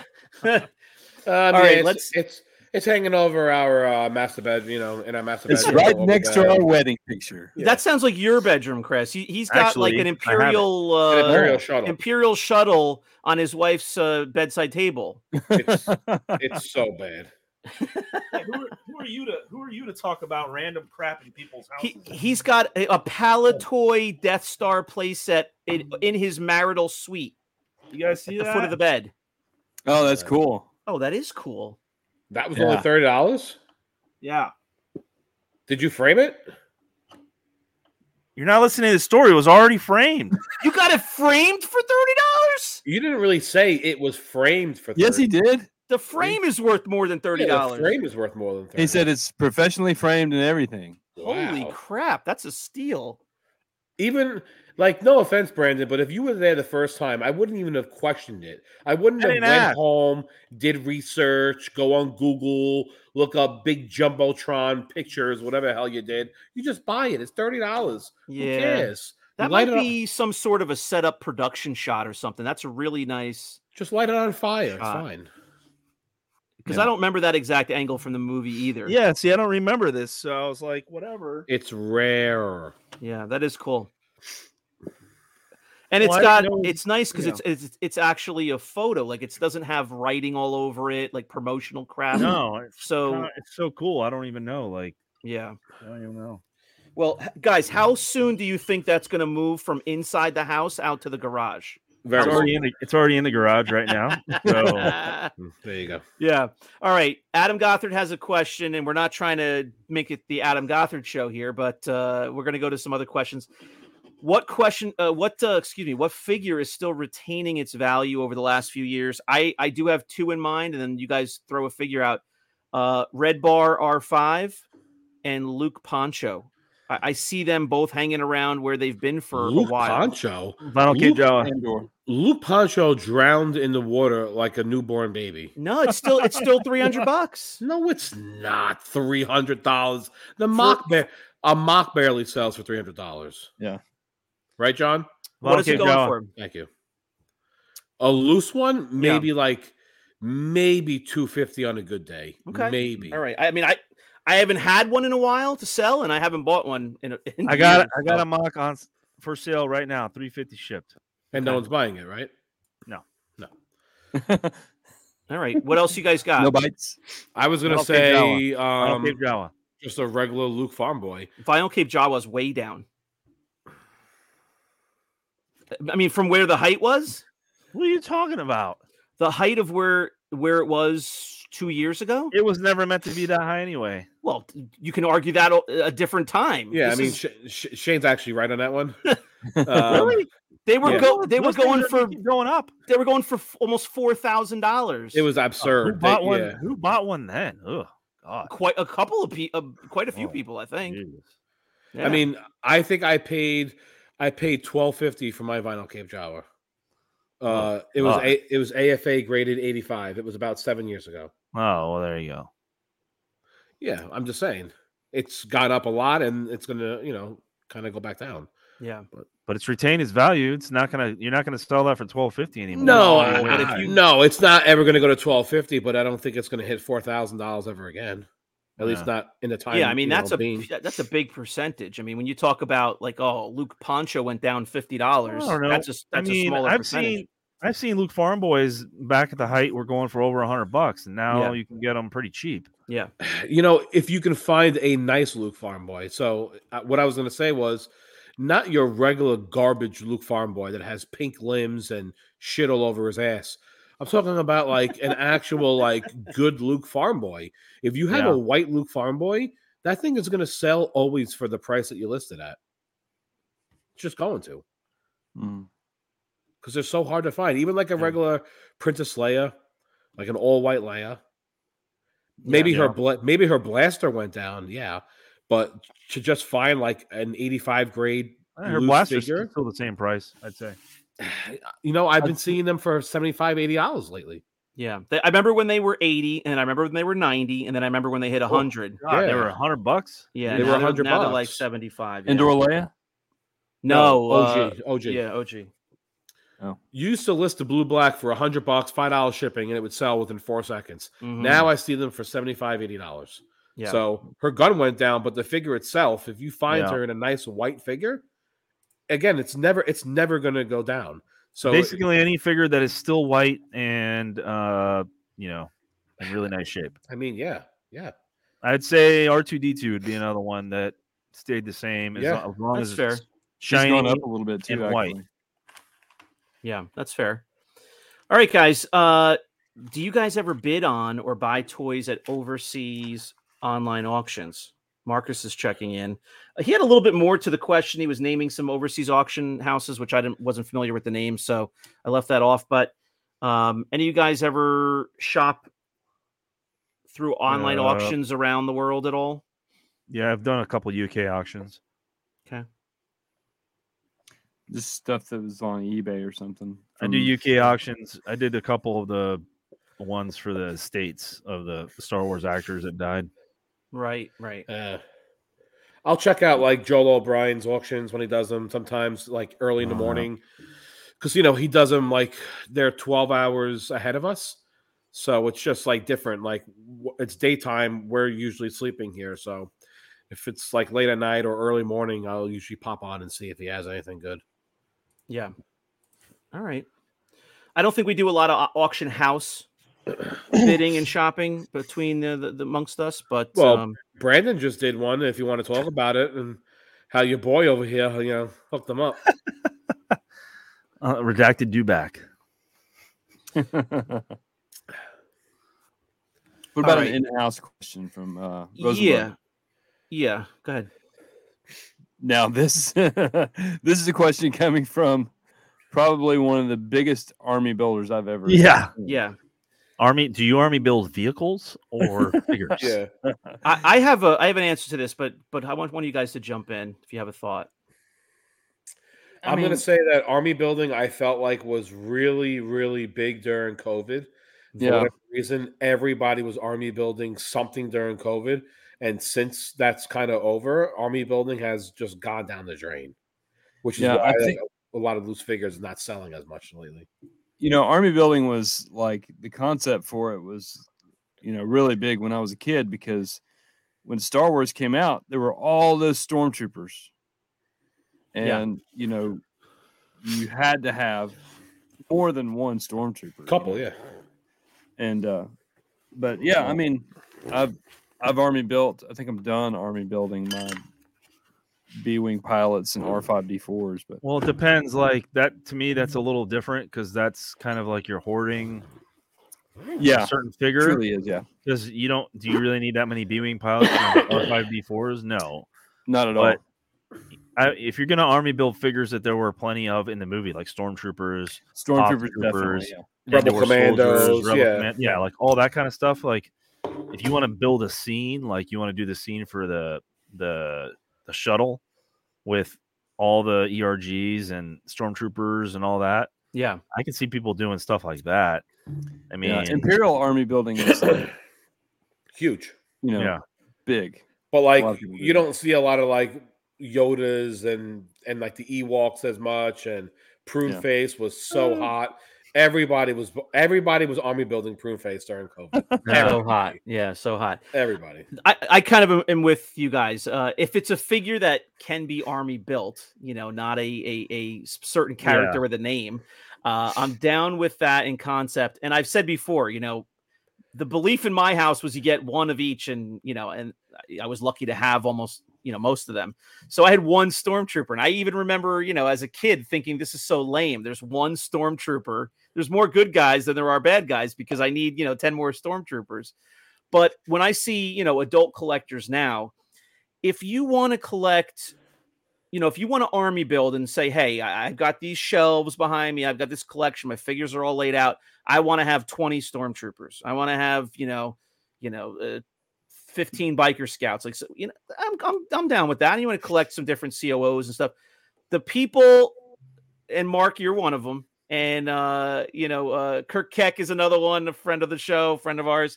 right, it's hanging over our master bed, in our master It's bedroom. right next to our wedding picture. Yeah. That sounds like your bedroom, Chris. He's got Actually, like an An Imperial shuttle on his wife's bedside table. It's so bad. Who are you to talk about random crap in people's houses? He's got a Palatoy Death Star playset in his marital suite. You guys see at the that? foot of the bed. Oh, that's cool. Oh, that is cool. That was only $30? Yeah. Did you frame it? You're not listening to the story. It was already framed. You got it framed for $30? You didn't really say it was framed for $30. Yes, he did. The frame is worth more than $30. Yeah, the frame is worth more than $30. He said it's professionally framed and everything. Holy Wow. crap, that's a steal. Even, no offense, Brandon, but if you were there the first time, I wouldn't even have questioned it. I wouldn't have went home, did research, go on Google, look up big Jumbotron pictures, whatever the hell you did. You just buy it. It's $30. Yeah. Who cares? That might be some sort of a setup production shot or something. That's a really nice. Just light it on fire. It's shot. fine. Because I don't remember that exact angle from the movie either. Yeah, see, I don't remember this, so I was like, whatever. It's rare. Yeah, that is cool. And it's nice because it's actually a photo. Like it doesn't have writing all over it, like promotional crap. No, so it's so cool. I don't even know. Yeah, I don't even know. Well, guys, how soon do you think that's going to move from inside the house out to the garage? Very It's already in the garage right now. So there you go. Yeah. All right. Adam Gothard has a question, and we're not trying to make it the Adam Gothard show here, but we're going to go to some other questions. What figure is still retaining its value over the last few years? I do have two in mind, and then you guys throw a figure out. Red Bar R5 and Luke Poncho. I see them both hanging around where they've been for a while. Poncho. Vinyl Cape Jawa. Luke Poncho drowned in the water like a newborn baby. No, it's still $300. No, it's not $300. A mock barely sells for $300. Yeah. Right, John? What is it going for? Thank you. A loose one, maybe maybe $250 on a good day. Okay. Maybe. All right. I mean, I haven't had one in a while to sell, and I haven't bought one in I got a mock on for sale right now, $350 shipped. And no one's buying it, right? No. All right. What else you guys got? No bites. I was gonna Vinyl say Cape Jawa. just a regular Luke Farm Boy. Vinyl Cape Jawa's way down. I mean, from where the height was? What are you talking about? The height of where it was 2 years ago? It was never meant to be that high anyway. Well, you can argue that a different time. Yeah, Shane's actually right on that one. Really? They were going up. They were going for almost $4,000. It was absurd. Who bought one? Who bought one then? Oh God, quite a few people, I think. Yeah. I mean, I think I paid $1,250 for my Vinyl Cape Jawa. It was AFA graded 85. It was about 7 years ago. Oh, well, there you go. Yeah, I'm just saying it's gone up a lot, and it's gonna, kind of go back down. Yeah, but it's retained its value. It's not gonna. You're not gonna sell that for $1,250 anymore. No, it's not ever gonna go to $1,250. But I don't think it's gonna hit $4,000 ever again. At least not in the time. Yeah, I mean that's a big percentage. I mean, when you talk about Luke Poncho went down $50, that's a smaller percentage. I've seen Luke Farm Boys back at the height were going for over $100, and now you can get them pretty cheap. Yeah, if you can find a nice Luke Farm Boy. So what I was going to say was not your regular garbage Luke Farm Boy that has pink limbs and shit all over his ass. I'm talking about an actual good Luke Farm Boy. If you have a white Luke Farm Boy, that thing is going to sell always for the price that you listed at. It's just going to. Because they're so hard to find. Even a regular Princess Leia, like an all-white Leia. Maybe her blaster went down, but to just find an 85 grade her blaster's still the same price, I'd say. I've been seeing them for $75, $80 lately. Yeah, I remember when they were 80, and I remember when they were 90, and then I remember when they hit 100. They were $100. Yeah, they were $100. Now they're 75. Yeah. Indoor Leia? No, OG. Yeah, OG. Oh. You used to list the blue black for $100, $5 shipping, and it would sell within 4 seconds. Mm-hmm. Now I see them for $75, $80. Yeah. So her gun went down, but the figure itself, if you find her in a nice white figure, again, it's never going to go down. So basically, any figure that is still white and in really nice shape. I mean, yeah. I'd say R2D2 would be another one that stayed the same as long as it's shiny. It's gone up a little bit too, and white. Yeah, that's fair. All right, guys. Do you guys ever bid on or buy toys at overseas online auctions? Marcus is checking in. He had a little bit more to the question. He was naming some overseas auction houses, which I wasn't familiar with the name, so I left that off. But any of you guys ever shop through online auctions around the world at all? Yeah, I've done a couple UK auctions. Okay. Just stuff that was on eBay or something. I do UK auctions. I did a couple of the ones for the States of the Star Wars actors that died. Right. I'll check out Joel O'Brien's auctions when he does them. Sometimes early in the morning, because he does them they're 12 hours ahead of us, so it's just different. It's daytime. We're usually sleeping here, so if it's late at night or early morning, I'll usually pop on and see if he has anything good. Yeah. All right. I don't think we do a lot of auction house bidding and shopping between the amongst us, but Brandon just did one. If you want to talk about it, and how your boy over here, hooked them up. Redacted Dewback. What about an in-house question from Rosenberg? Yeah. Go ahead. Now this is a question coming from probably one of the biggest army builders I've ever. Yeah. seen. Yeah. Do you army build vehicles or figures? Yeah. I have an answer to this, but I want one of you guys to jump in if you have a thought. I'm going to say that army building I felt like was really, really big during COVID. For whatever reason, everybody was army building something during COVID. And since that's kind of over, army building has just gone down the drain, which is why I think a lot of loose figures are not selling as much lately. Army building was like the concept for it was, really big when I was a kid, because when Star Wars came out, there were all those stormtroopers. And, you had to have more than one stormtrooper. Couple, yeah. And, but yeah, I mean, I've army built. I think I'm done army building my B-wing pilots and R5D4s. But well, it depends. Like that to me, that's a little different because that's kind of like you're hoarding. A certain figure. It truly is, yeah. Because do you really need that many B-wing pilots and R5D4s? No, not at all. If you're gonna army build figures that there were plenty of in the movie, like stormtroopers, definitely, Rebel Commandos, like all that kind of stuff. Like, if you want to build a scene, like you want to do the scene for the shuttle with all the ERGs and stormtroopers and all that. Yeah, I can see people doing stuff like that. I mean, Imperial army building is like, huge, big. But like, you don't see a lot of like Yodas and like the Ewoks as much. And Prune Face was so hot. Everybody was army building Prune Face during COVID. So hot. Yeah, so hot. Everybody. I kind of am with you guys. If it's a figure that can be army built, not a certain character with a name, I'm down with that in concept. And I've said before, the belief in my house was you get one of each, and and I was lucky to have almost most of them. So I had one stormtrooper, and I even remember as a kid thinking this is so lame. There's one stormtrooper. There's more good guys than there are bad guys because I need 10 more stormtroopers. But when I see adult collectors now, if you want to collect, if you want to army build and say, hey, I've got these shelves behind me, I've got this collection, my figures are all laid out, I want to have 20 stormtroopers, I want to have 15 biker scouts, like, so I'm down with that. And you want to collect some different COOs and stuff. The people, and Mark, you're one of them, and Kirk Keck is another one, a friend of the show, friend of ours.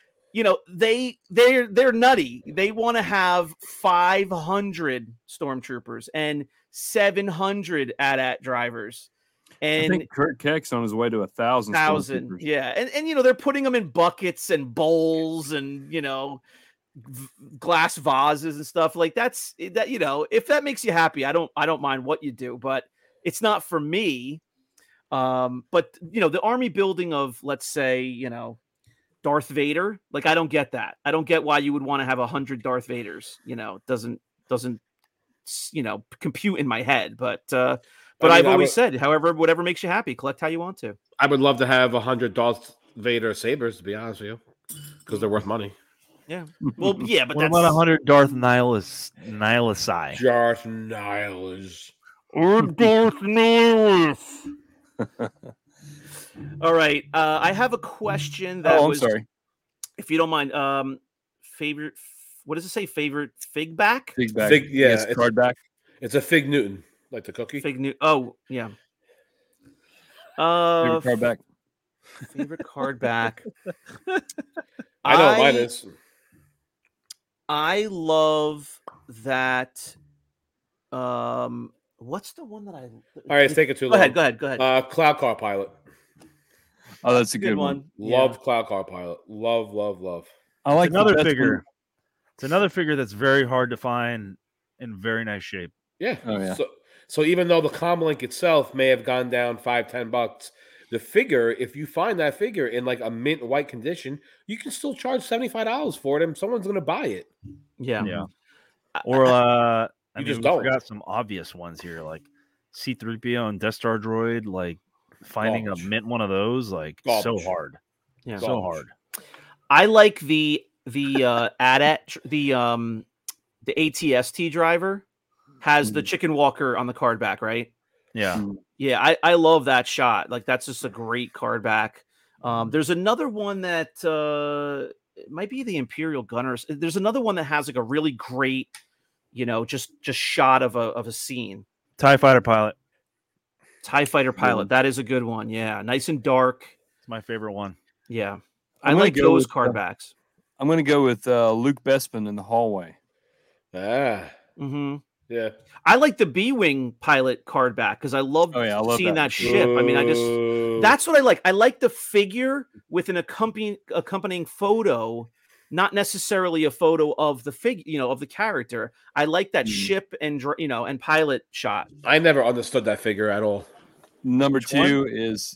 They're nutty. They want to have 500 stormtroopers and 700 AT-AT drivers. And I think Kirk Keck's on his way to 1,000. Yeah. And they're putting them in buckets and bowls and, glass vases and stuff like that. If that makes you happy, I don't mind what you do, but it's not for me. But the army building of, let's say, Darth Vader, like, I don't get that. I don't get why you would want to have 100 Darth Vaders. It doesn't compute in my head, but I've always said, however, whatever makes you happy, collect how you want to. I would love to have 100 Darth Vader sabers, to be honest with you, because they're worth money. Yeah. Well, yeah, but what about 100 Darth Nihilus? Darth Nihilus. Or Darth Nihilus. All right. I have a question that I'm sorry. If you don't mind, favorite, what does it say? Favorite fig back? Fig back. It's card back. It's a Fig Newton, like the cookie. Fig Newton. Oh, yeah. Favorite card back. Favorite card back. I know mine is. I love that. What's the one that I? All right, it's taking too long. Go ahead. Cloud Car Pilot. Oh, that's a good one. Love Cloud Car Pilot. Love. I like another figure. It's another figure that's very hard to find in very nice shape. Yeah. Oh, yeah. So even though the Comlink itself may have gone down $5-10, the figure, if you find that figure in like a mint white condition, you can still charge $75 for it, and someone's going to buy it. Yeah. Or I I You mean, just we don't. forgot some obvious ones here, like C-3PO and Death Star droid. Like finding Garbage. a mint one of those, like so Garbage. hard, Yeah. so Garbage. hard. I like the AT-AT the ATST driver has the chicken walker on the card back, right? Yeah, Yeah, I love that shot. Like that's just a great card back. There's another one that it might be the Imperial Gunners. There's another one that has like a really great, just shot of a scene. TIE Fighter pilot. TIE Fighter pilot. That is a good one. Yeah, nice and dark. It's my favorite one. Yeah, I I'm gonna like go those with, card backs. I'm going to go with Luke Bespin in the hallway. Mm-hmm. Yeah. I like the B-wing pilot card back because I love seeing that ship. I mean, that's what I like. I like the figure with an accompanying photo, not necessarily a photo of the figure, of the character. I like that ship and and pilot shot. I never understood that figure at all. Number two is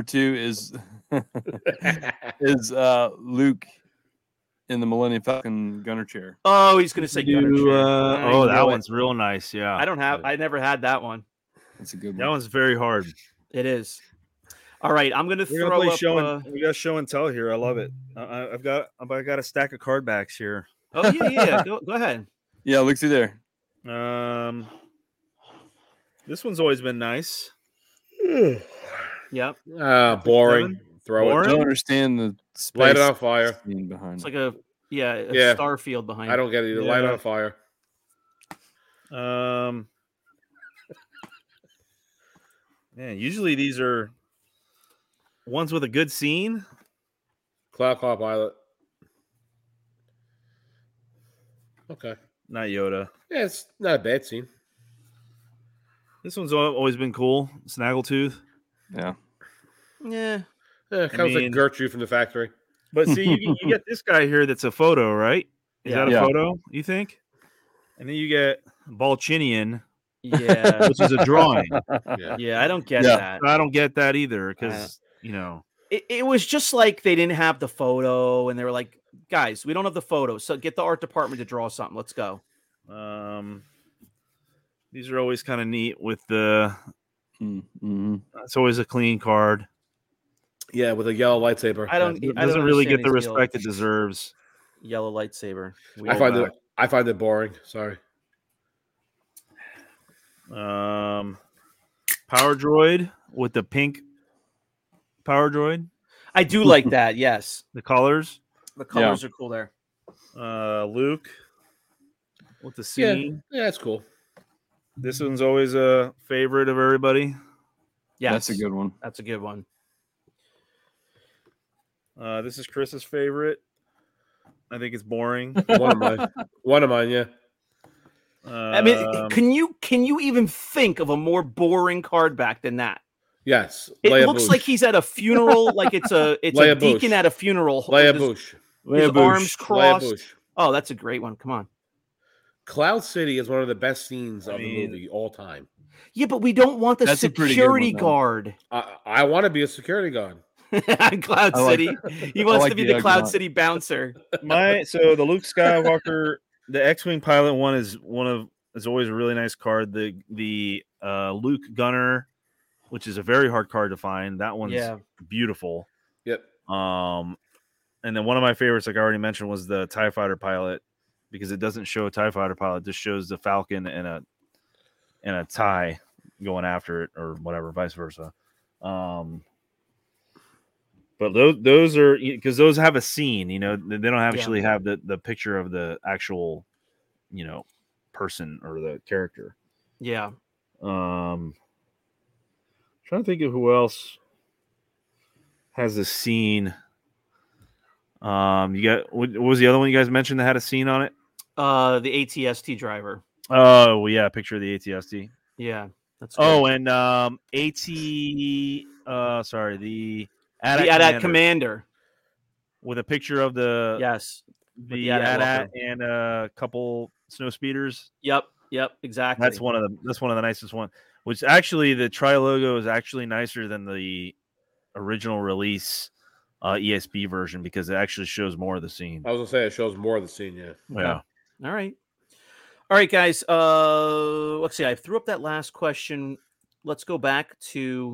is Luke in the Millennium Falcon gunner chair. Oh, he's gonna say gunner chair. That one's real nice. Yeah, I never had that one. That's a good one. That one's very hard. It is. All right, I'm gonna We're throw gonna up. play we got show and tell here. I love it. I've got a stack of card backs here. Oh yeah. Go ahead. Yeah, look through there. This one's always been nice. Yep. Boring. Throw Boring? it. I don't understand the space Light it on fire. scene behind It's it. like a star field behind. I don't get it either. Light it on fire. Man, usually these are ones with a good scene. Cloud Car Pilot. Okay. Not Yoda. Yeah, it's not a bad scene. This one's always been cool. Snaggletooth. Yeah. Yeah. Yeah, it comes like Gertrude from the factory. But see, you get this guy here that's a photo, right? Is that a photo, you think? And then you get Balchinian, Yeah. which is a drawing. Yeah, I don't get that. I don't get that either because, It was just like they didn't have the photo and they were like, guys, we don't have the photo. So get the art department to draw something. Let's go. These are always kind of neat with the it's always a clean card. Yeah, with a yellow lightsaber. It doesn't really get the respect it deserves. Yellow lightsaber. I find it boring. Sorry. Power Droid with the pink Power Droid. I do like that. Yes. The colors. The colors are cool there. Luke with the scene. Yeah, that's cool. This one's always a favorite of everybody. Yeah, that's a good one. That's a good one. This is Chris's favorite. I think it's boring. One of mine, yeah. I mean, can you even think of a more boring card back than that? Yes. It Leia looks Bouche. like he's at a funeral, like it's a Leia deacon Bouche. at a funeral. Leia Bouche. His arms crossed. Leia Bouche. Oh, that's a great one. Come on. Cloud City is one of the best scenes of the movie all time. Yeah, but we don't want the That's a pretty good security one, though. guard. I want to be a security guard. Cloud City. He wants to be the Cloud City bouncer. So the Luke Skywalker, the X-wing pilot one is always a really nice card. The Luke Gunner, which is a very hard card to find. That one's beautiful. Yep. And then one of my favorites, like I already mentioned, was the TIE Fighter pilot, because it doesn't show a TIE Fighter pilot, it just shows the Falcon and a TIE going after it, or whatever, vice versa. But those are, because those have a scene, they don't actually have the picture of the actual, person or the character. Yeah. Trying to think of who else has a scene. You got, what was the other one you guys mentioned that had a scene on it? The ATST driver. Oh, well, yeah, picture of the ATST. Yeah. That's good. Oh, and the AT-AT Commander with a picture of the the AT-AT and a couple snow speeders. Yep, exactly. That's one of the nicest one. Which actually, the Tri logo is actually nicer than the original release ESB version, because it actually shows more of the scene. I was gonna say it shows more of the scene. Yeah. Yeah. All right. All right, guys. Let's see. I threw up that last question. Let's go back to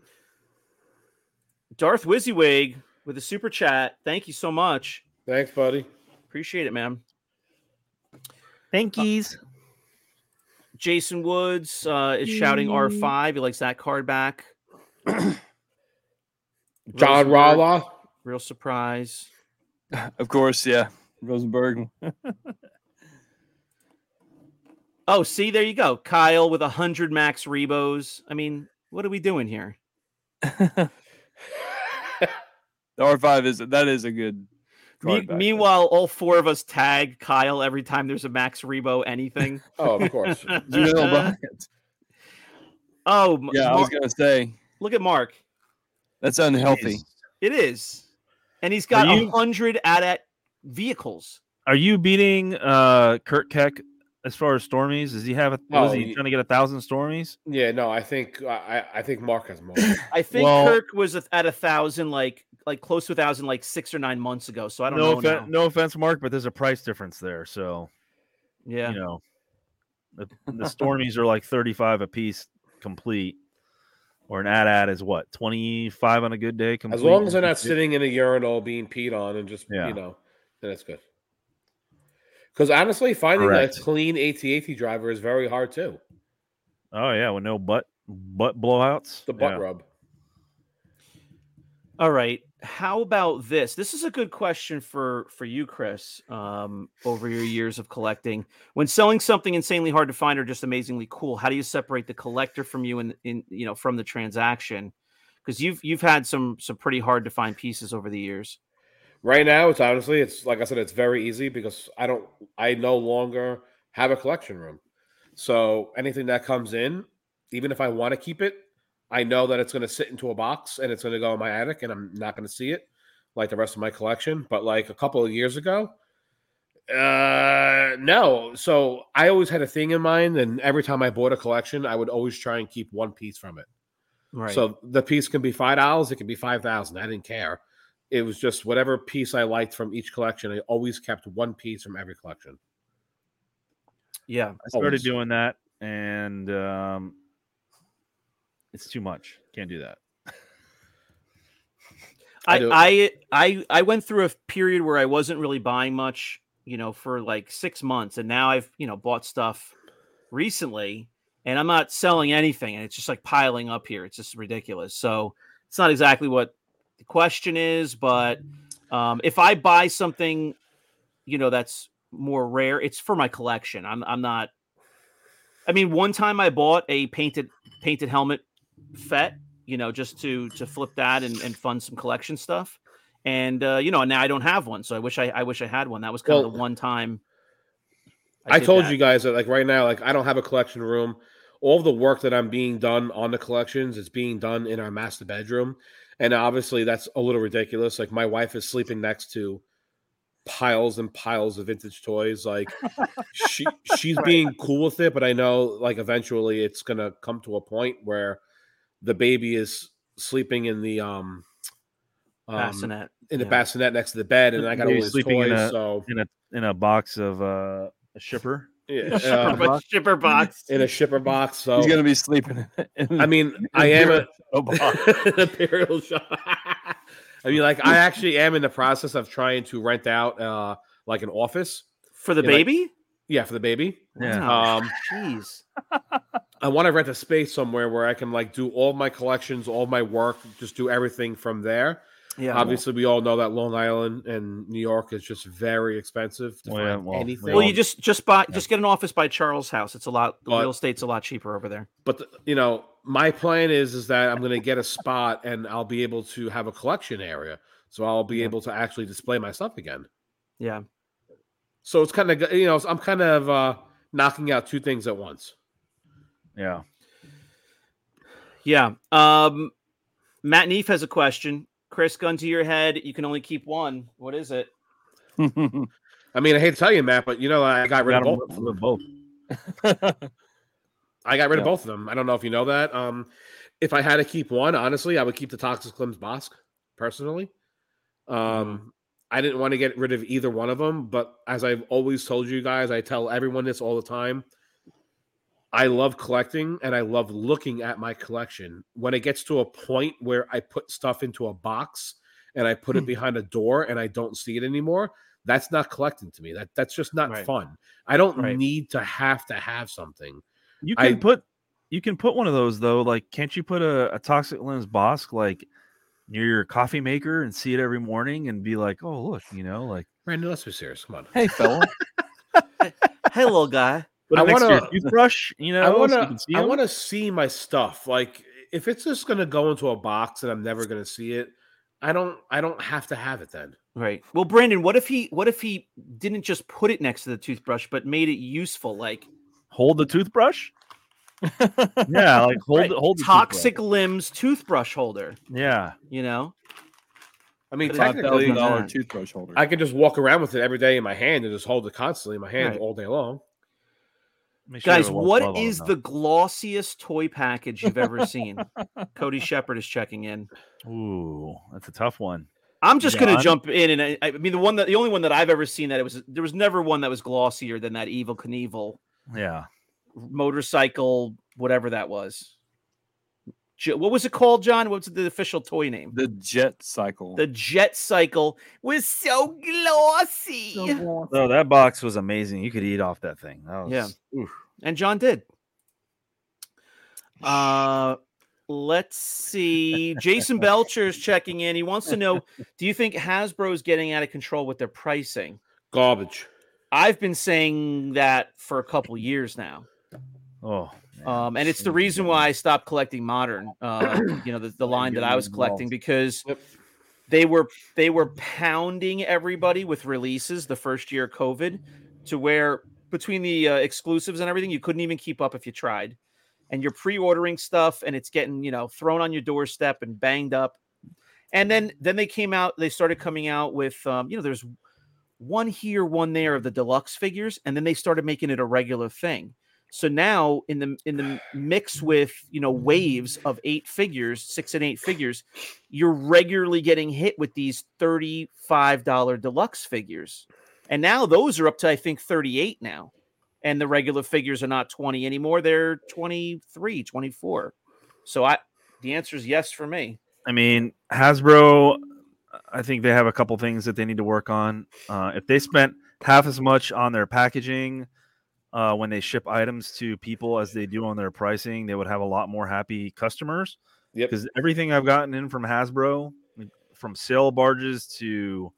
Darth Wizzywig with a super chat. Thank you so much. Thanks, buddy. Appreciate it, man. Thank yous. Jason Woods is shouting R5. He likes that card back. John Rala. Real surprise. Of course, yeah. Rosenberg. Oh, see, there you go. Kyle with 100 max Rebos. I mean, what are we doing here? The R5 is a good card back meanwhile, all four of us tag Kyle every time there's a max Rebo anything. Oh, of course. Oh, yeah, I was going to say. Look at Mark. That's unhealthy. It is. And he's got 100 AT-AT vehicles. Are you beating Kurt Keck as far as Stormies? Does he have was he trying to get 1,000 Stormies? Yeah, no, I think Mark has more. I think Kirk was at 1,000, like close to 1,000, like 6 or 9 months ago. So I don't know. No offense, Mark, but there's a price difference there. So yeah, you know, the Stormies are like 35 a piece complete, or an AT-AT is what 25 on a good day. Complete. As long as they're not sitting in a urinal being peed on and just then it's good. Because honestly, finding a clean AT-AT driver is very hard too. Oh yeah, with no butt blowouts. The butt rub. All right. How about this? This is a good question for you, Chris. Over your years of collecting, when selling something insanely hard to find or just amazingly cool, how do you separate the collector from you from the transaction? Because you've had some pretty hard to find pieces over the years. Right now, it's like I said, it's very easy because I no longer have a collection room. So anything that comes in, even if I want to keep it, I know that it's going to sit into a box and it's going to go in my attic and I'm not going to see it like the rest of my collection. But like a couple of years ago, no. So I always had a thing in mind, and every time I bought a collection, I would always try and keep one piece from it. Right. So the piece can be $5, it can be $5,000. I didn't care. It was just whatever piece I liked from each collection. I always kept one piece from every collection. Yeah, I started doing that, and it's too much. Can't do that. I went through a period where I wasn't really buying much, for like 6 months, and now I've bought stuff recently, and I'm not selling anything, and it's just like piling up here. It's just ridiculous. So it's not exactly what the question is, but if I buy something, that's more rare, it's for my collection. I'm not. I mean, one time I bought a painted helmet Fett, just to flip that and fund some collection stuff, and now I don't have one, so I wish I had one. That was kind of the one time. I told you guys that, like, right now, like, I don't have a collection room. All of the work that I'm being done on the collections is being done in our master bedroom. And obviously that's a little ridiculous. Like, my wife is sleeping next to piles and piles of vintage toys. Like, she's being cool with it, but I know, like, eventually it's going to come to a point where the baby is sleeping in the bassinet. In the bassinet next to the bed, and I got all these toys. In a box of a shipper. Yeah, shipper box. In a shipper box. So he's gonna be sleeping. I am an imperial shop. I mean, like, I actually am in the process of trying to rent out like an office for the baby. For the baby. Yeah. Jeez. I want to rent a space somewhere where I can, like, do all my collections, all my work, just do everything from there. Yeah. Obviously, we all know that Long Island and New York is just very expensive to find anything. Well, you just get an office by Charles House. It's a lot. The real estate's a lot cheaper over there. But my plan is that I'm going to get a spot and I'll be able to have a collection area, so I'll be able to actually display my stuff again. Yeah. So it's kind of I'm kind of knocking out two things at once. Yeah. Yeah. Matt Neef has a question. Chris, gun to your head. You can only keep one. What is it? I mean, I hate to tell you, Matt, but I got rid of both. I got rid of both of them. I don't know if you know that. If I had to keep one, honestly, I would keep the Toxic Limbs Bosk personally. I I didn't want to get rid of either one of them, but as I've always told you guys, I tell everyone this all the time. I love collecting and I love looking at my collection. When it gets to a point where I put stuff into a box and I put it behind a door and I don't see it anymore, that's not collecting to me. That's just not fun. I don't need to have something. You can put one of those though. Like, can't you put a Toxic Limbs Bossk like near your coffee maker and see it every morning and be like, oh look, like Brandon, let's be serious. Come on, hey fella, hey little guy. I want a toothbrush. I want to see my stuff. Like, if it's just going to go into a box and I'm never going to see it, I don't have to have it then. Right. Well, Brandon, what if he didn't just put it next to the toothbrush, but made it useful? Like, hold the toothbrush. Yeah, like hold the Toxic Limbs toothbrush holder. Yeah, I mean, technically, $5,000 toothbrush holder. I could just walk around with it every day in my hand and just hold it constantly in my hand all day long. Guys, what is the glossiest toy package you've ever seen? Cody Shepard is checking in. Ooh, that's a tough one. I'm just going to jump in, and I mean the only one that I've ever seen there was never one that was glossier than that Evel Knievel. Yeah, motorcycle, whatever that was. What was it called, John? What's the official toy name? The Jet Cycle. The Jet Cycle was so glossy. No, that box was amazing. You could eat off that thing. Oof. And John did. Let's see. Jason Belcher is checking in. He wants to know, do you think Hasbro is getting out of control with their pricing? Garbage. I've been saying that for a couple years now. Oh, and it's the reason why I stopped collecting modern, the line that I was collecting, because they were pounding everybody with releases the first year of COVID, to where between the exclusives and everything, you couldn't even keep up if you tried. And you're pre-ordering stuff and it's getting, thrown on your doorstep and banged up. And then they started coming out with, there's one here, one there of the deluxe figures. And then they started making it a regular thing. So now in the mix with, waves of 6 and 8 figures, you're regularly getting hit with these $35 deluxe figures. And now those are up to, I think, 38 now. And the regular figures are not 20 anymore. They're 23, 24. So the answer is yes for me. I mean, Hasbro, I think they have a couple things that they need to work on. If they spent half as much on their packaging when they ship items to people as they do on their pricing, they would have a lot more happy customers. Yep. Because everything I've gotten in from Hasbro, from sail barges to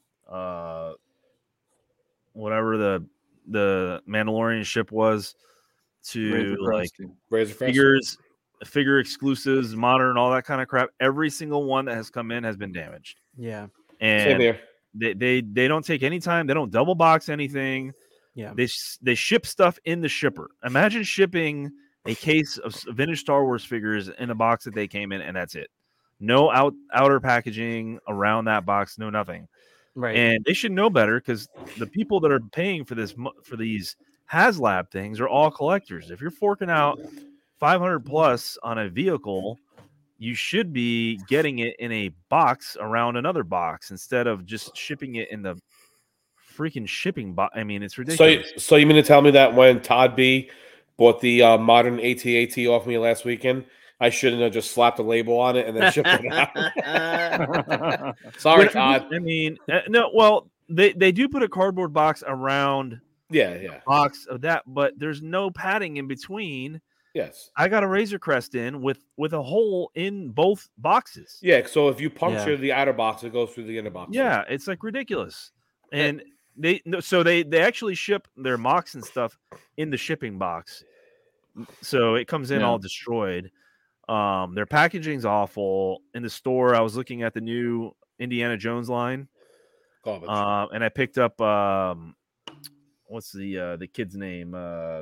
whatever the Mandalorian ship was, to Razor figures, figure exclusives, modern, all that kind of crap. Every single one that has come in has been damaged. Yeah. And same here. They don't take any time. They don't double box anything. Yeah. They ship stuff in the shipper. Imagine shipping a case of vintage Star Wars figures in a box that they came in, and that's it. No outer packaging around that box. No nothing. Right. And they should know better, because the people that are paying for these HasLab things are all collectors. If you're forking out $500 plus on a vehicle, you should be getting it in a box around another box instead of just shipping it in the freaking shipping box. I mean, it's ridiculous. So you mean to tell me that when Todd B bought the modern AT-AT off me last weekend, I shouldn't have just slapped a label on it and then shipped it out? Sorry, Todd. I mean, no. Well, they do put a cardboard box around. Yeah. Box of that, but there's no padding in between. Yes. I got a Razor Crest in with a hole in both boxes. Yeah. So if you puncture the outer box, it goes through the inner box. Yeah, it's like ridiculous. And they actually ship their mocks and stuff in the shipping box, so it comes in all destroyed. Their packaging's awful. In the store, I was looking at the new Indiana Jones line, Garbage. and I picked up what's the kid's name? Oh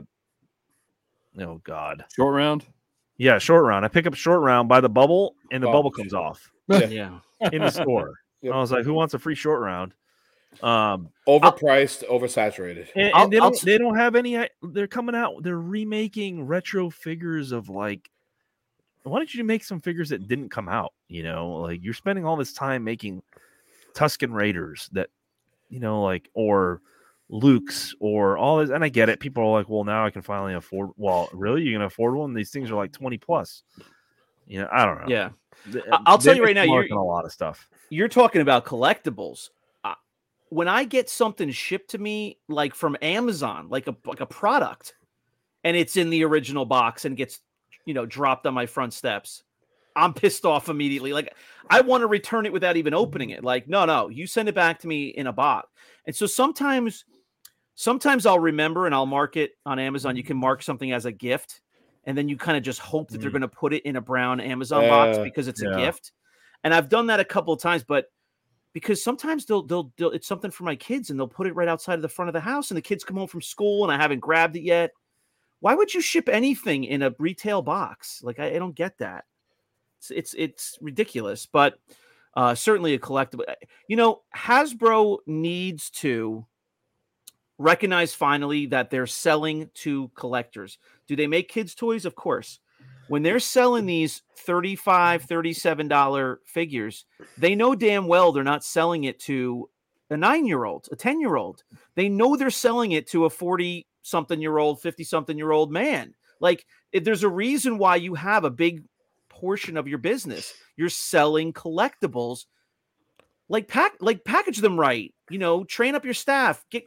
God, Short Round. Yeah, Short Round. I pick up Short Round by the bubble, and the bubble comes off. Yeah, in the store. Yep. I was like, "Who wants a free Short Round?" Overpriced, oversaturated, and they don't have any. They're coming out. They're remaking retro figures of like. Why don't you make some figures that didn't come out? Like, you're spending all this time making Tusken Raiders that, like, or Luke's or all this. And I get it. People are like, well, now I can finally afford. Well, really? You can afford one? These things are like 20 plus. I don't know. Yeah. I'll tell you right now, you're a lot of stuff. You're talking about collectibles. When I get something shipped to me, like from Amazon, like a product, and it's in the original box and gets, dropped on my front steps, I'm pissed off immediately. Like, I want to return it without even opening it. Like, no, you send it back to me in a box. And so sometimes I'll remember and I'll mark it on Amazon. You can mark something as a gift, and then you kind of just hope that they're going to put it in a brown Amazon box because it's a gift. And I've done that a couple of times, but because sometimes they'll it's something for my kids and they'll put it right outside of the front of the house, and the kids come home from school and I haven't grabbed it yet. Why would you ship anything in a retail box? Like, I don't get that. It's ridiculous, but certainly a collectible. Hasbro needs to recognize finally that they're selling to collectors. Do they make kids' toys? Of course. When they're selling these $35, $37 figures, they know damn well they're not selling it to a 9-year-old, a 10-year-old. They know they're selling it to a 40-something-year-old, 50-something-year-old man. Like, there's a reason why you have a big portion of your business. You're selling collectibles. Like package them right. Train up your staff. Get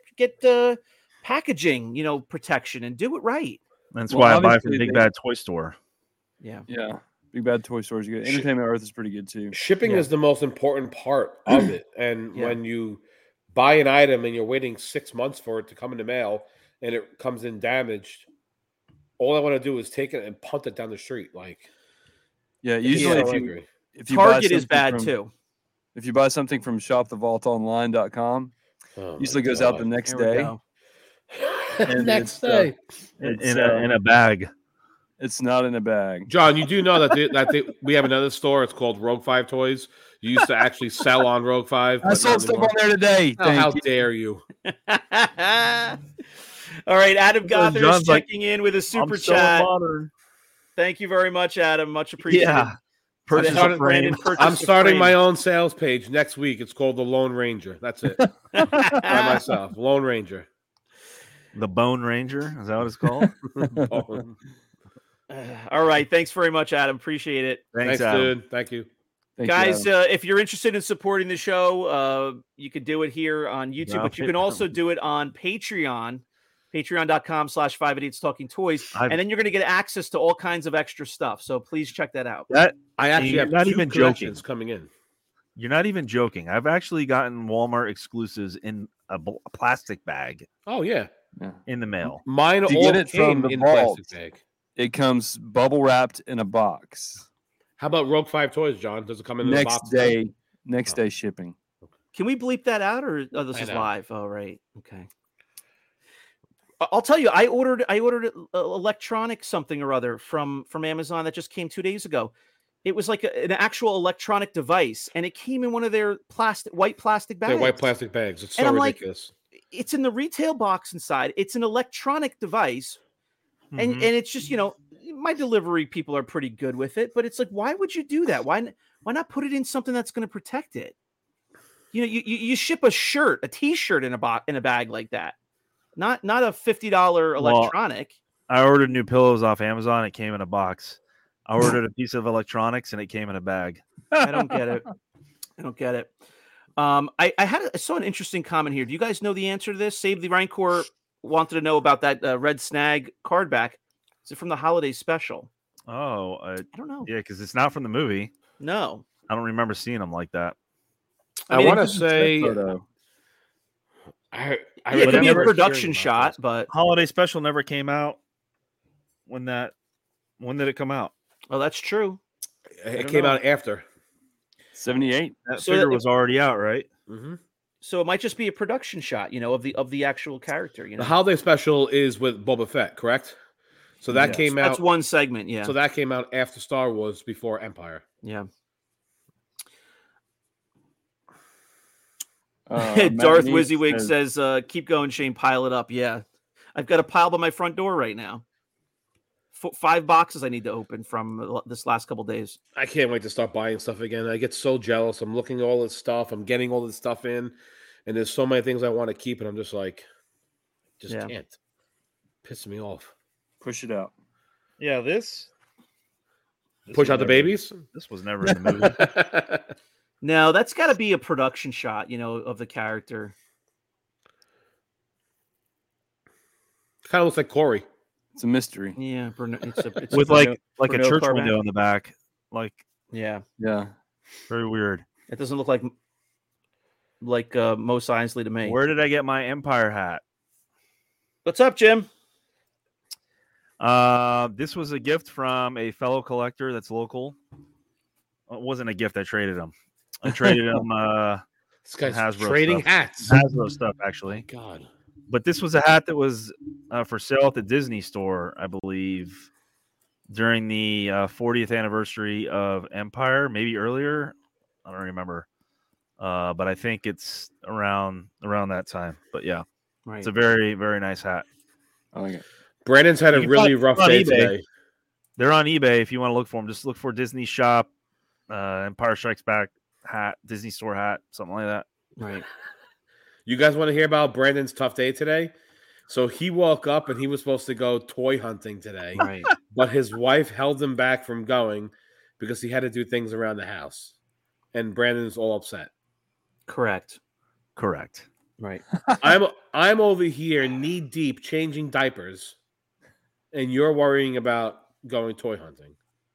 packaging, protection, and do it right. That's why I buy from Big Bad Toy Store. Yeah. Big Bad Toy Store is good. Entertainment Earth is pretty good too. Shipping is the most important part of it. And when you buy an item and you're waiting 6 months for it to come in the mail and it comes in damaged, all I want to do is take it and punt it down the street. Like, usually if you Target is bad too. If you buy something from shopthevaultonline.com, usually goes out the next day. Next day in a bag. It's not in a bag. John, you do know that we have another store. It's called Rogue 5 Toys. You used to actually sell on Rogue 5. I sold stuff on there today. How dare you? All right, Adam Gothard is checking in with a super chat. Thank you very much, Adam. Much appreciated. Yeah. I'm starting my own sales page next week. It's called the Lone Ranger. That's it. By myself. Lone Ranger. The Bone Ranger? Is that what it's called? All right. Thanks very much, Adam. Appreciate it. Thanks Adam. Dude. Thank you. Guys, if you're interested in supporting the show, you could do it here on YouTube, but you can also do it on Patreon, patreon.com/5idiotstalkingtoys. And then you're going to get access to all kinds of extra stuff. So please check that out. I actually have not 2 even collections joking. coming in. You're not even joking. I've actually gotten Walmart exclusives in a plastic bag. Oh, yeah. In the mail. Mine all get it came from the in vault. plastic bag. It comes bubble wrapped in a box. How about Rogue 5 Toys, John? Does it come in the box? Next day shipping. Can we bleep that out, or this is live? Oh, right. Okay. I'll tell you, I ordered electronic something or other from Amazon that just came 2 days ago. It was like an actual electronic device, and it came in one of their white plastic bags. They're white plastic bags. It's so ridiculous. It's in the retail box inside. It's an electronic device, and it's just, my delivery people are pretty good with it, but it's like, why would you do that? Why not put it in something that's going to protect it? You ship a shirt, a T-shirt in a bag like that, not a $50 electronic. I ordered new pillows off Amazon. It came in a box. I ordered a piece of electronics and it came in a bag. I don't get it. I saw an interesting comment here. Do you guys know the answer to this? Save the Rancor wanted to know about that Red Snag card back. Is it from the holiday special? Oh, I don't know. Yeah, because it's not from the movie. No, I don't remember seeing them like that. I want to say, it could be a production shot, but holiday special never came out. When did it come out? Oh, that's true. It came out after 78. That figure was already out, right? Mm-hmm. So it might just be a production shot, of the actual character. The holiday special is with Boba Fett, correct? So that came out. That's one segment, yeah. So that came out after Star Wars, before Empire. Yeah. Darth Wizzywig says, "Keep going, Shane. Pile it up." Yeah, I've got a pile by my front door right now. 5 boxes I need to open from this last couple days. I can't wait to start buying stuff again. I get so jealous. I'm looking at all this stuff. I'm getting all this stuff in, and there's so many things I want to keep, and I'm just like, can't. Piss me off. Push it out. Yeah, this Push out the babies. This was never in the movie. No, that's got to be a production shot, of the character. Kind of looks like Corey. It's a mystery. Yeah, it's with like a church Carback. window in the back. Like, yeah, very weird. It doesn't look like Mos Eisley to me. Where did I get my Empire hat? What's up, Jim? This was a gift from a fellow collector that's local. It wasn't a gift. I traded him. I traded him. This guy's Hasbro trading stuff. hats. Hasbro stuff, actually. Oh, God. But this was a hat that was for sale at the Disney store, I believe, during the 40th anniversary of Empire, maybe earlier. I don't remember. But I think it's around that time. But yeah, Right. It's a very, very nice hat. I like it. Brandon's had a really rough day eBay. today. They're on eBay if you want to look for them. Just look for Disney Shop, Empire Strikes Back hat, Disney Store hat, something like that. Right. You guys want to hear about Brandon's tough day today? So he woke up and he was supposed to go toy hunting today, Right. but his wife held him back from going because he had to do things around the house, and Brandon's all upset. Correct. Right. I'm over here knee deep changing diapers, and you're worrying about going toy hunting.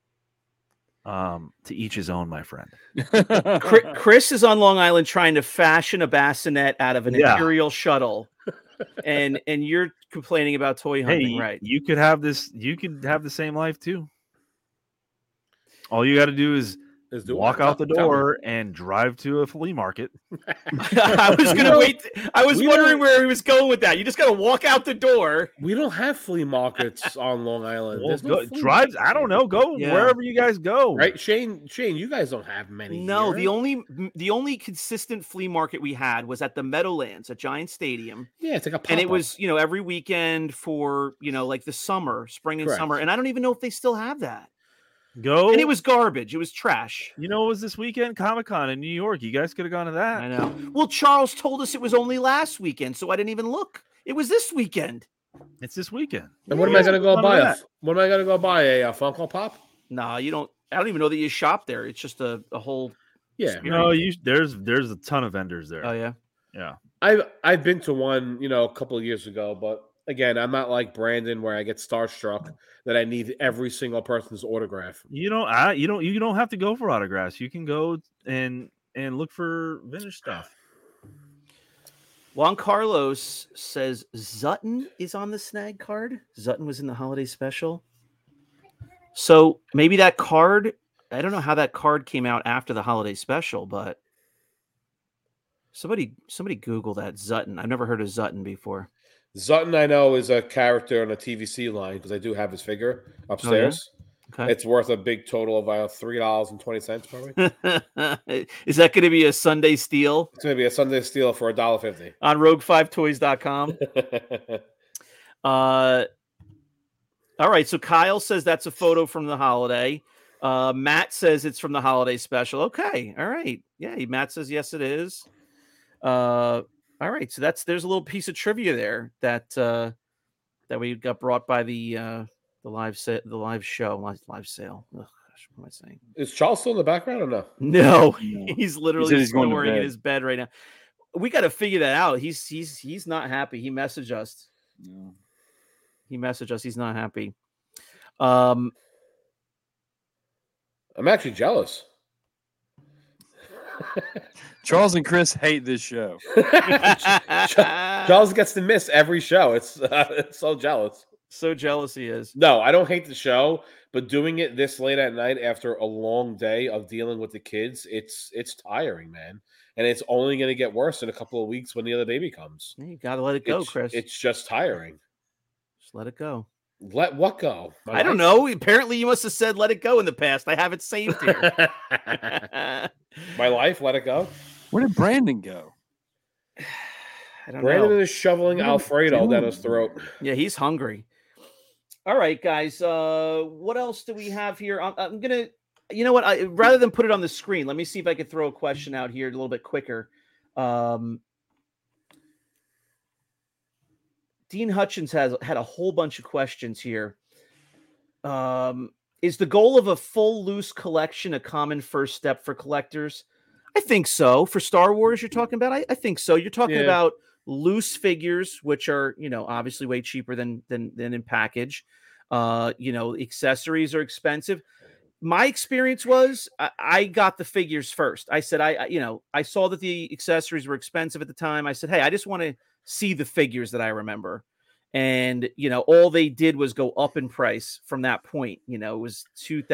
To each his own, my friend. Chris is on Long Island trying to fashion a bassinet out of an Imperial shuttle, and you're complaining about toy hunting, right? You could have this. You could have the same life too. All you got to do is walk out the door and drive to a flea market. I was gonna wait. I was wondering where he was going with that. You just got to walk out the door. We don't have flea markets on Long Island. Well, There's no flea drives. markets I don't here. know. Go wherever you guys go. Right, Shane, you guys don't have many. No, here. the only consistent flea market we had was at the Meadowlands at Giant Stadium. Yeah, it's like a pop-up. And it was, every weekend for, like the spring and Correct. summer. And I don't even know if they still have that. Go. And it was garbage. It was trash. It was this weekend, Comic-Con in New York. You guys could have gone to that. I know. Well, Charles told us it was only last weekend, so I didn't even look. It was this weekend. It's this weekend. And what am I going to go buy? What am I going to go buy? A Funko Pop? No, you don't. I don't even know that you shop there. It's just a whole. Yeah. No, there's a ton of vendors there. Oh yeah. Yeah. I've been to one, a couple of years ago, but again, I'm not like Brandon where I get starstruck that I need every single person's autograph. You don't have to go for autographs. You can go and look for vintage stuff. Juan Carlos says Zutton is on the snag card. Zutton was in the holiday special. So maybe that card, I don't know how that card came out after the holiday special, but somebody Google that Zutton. I've never heard of Zutton before. Zutton, I know, is a character on a TVC line because I do have his figure upstairs. Oh, yeah? Okay. It's worth a big total of $3.20 probably. Is that going to be a Sunday steal? It's going to be a Sunday steal for $1.50 on Rogue5Toys.com. All right, so Kyle says that's a photo from the holiday. Matt says it's from the holiday special. Okay, all right. Yeah, Matt says yes, it is. All right, so there's a little piece of trivia there that we got brought by the live show, live sale. Ugh, gosh, what am I saying? Is Charles still in the background or no? No, he's literally he's going to snoring in bed. his bed right now. We got to figure that out. He's not happy. He messaged us. Yeah. He messaged us. He's not happy. I'm actually jealous. Charles and Chris hate this show. Charles gets to miss every show. It's so jealous. So jealous he is. No, I don't hate the show, but doing it this late at night after a long day of dealing with the kids, it's tiring, man. And it's only going to get worse in a couple of weeks when the other baby comes. You got to let it go, Chris. It's just tiring. Just let it go. Let what go? I don't know. Apparently, you must have said "let it go" in the past. I have it saved here. My life, let it go. Where did Brandon go? I don't Brandon know. is shoveling Alfredo down his throat. Yeah, he's hungry. All right, guys. What else do we have here? I'm gonna, you know what? Rather than put it on the screen, let me see if I could throw a question out here a little bit quicker. Dean Hutchins has had a whole bunch of questions here. Is the goal of a full loose collection a common first step for collectors? I think so. For Star Wars, you're talking about? I think so. You're talking about loose figures, which are, obviously way cheaper than in package. Accessories are expensive. My experience was I got the figures first. I said, I saw that the accessories were expensive at the time. I said, hey, I just want to see the figures that I remember. And, all they did was go up in price from that point. It was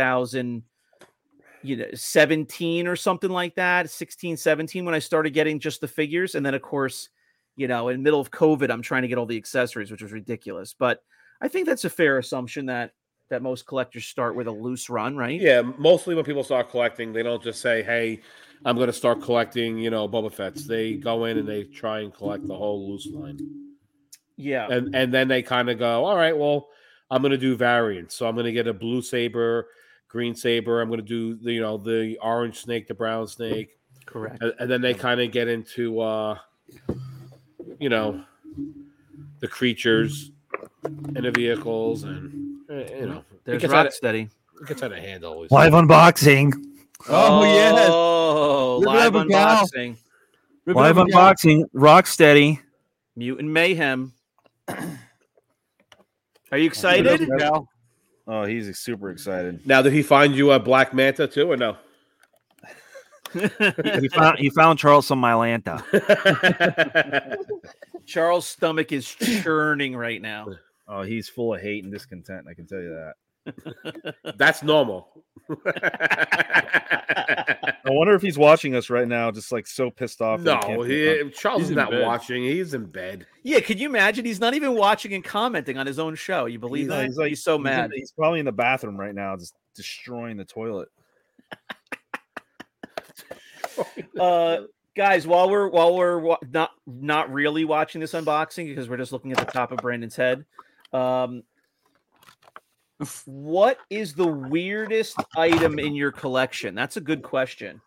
2017 or something like that, 16, 17, when I started getting just the figures. And then, of course, in the middle of COVID, I'm trying to get all the accessories, which was ridiculous. But I think that's a fair assumption that most collectors start with a loose run, right? Yeah, mostly when people start collecting, they don't just say, hey, I'm going to start collecting, Boba Fett's. They go in and they try and collect the whole loose line. Yeah. And then they kind of go, all right, well, I'm going to do variants. So I'm going to get a blue saber, green saber. I'm going to do the orange snake, the brown snake. Correct. And then they kind of get into, the creatures and the vehicles. And, there's Rocksteady. It gets out of hand always. Live unboxing. Oh, yes. Live unboxing. Live unboxing. Rocksteady. Mutant Mayhem. Are you excited? Oh, he's super excited. Now, did he find you a Black Manta too, or no? he found Charles some Mylanta. Charles' stomach is churning right now. Oh, he's full of hate and discontent. I can tell you that. That's normal. I wonder if he's watching us right now, just like so pissed off. No, Charles is not watching. He's in bed. Yeah, could you imagine? He's not even watching and commenting on his own show. You believe that? He's so mad. He's probably in the bathroom right now, just destroying the toilet. Guys, while we're not really watching this unboxing because we're just looking at the top of Brandon's head. What is the weirdest item in your collection? That's a good question.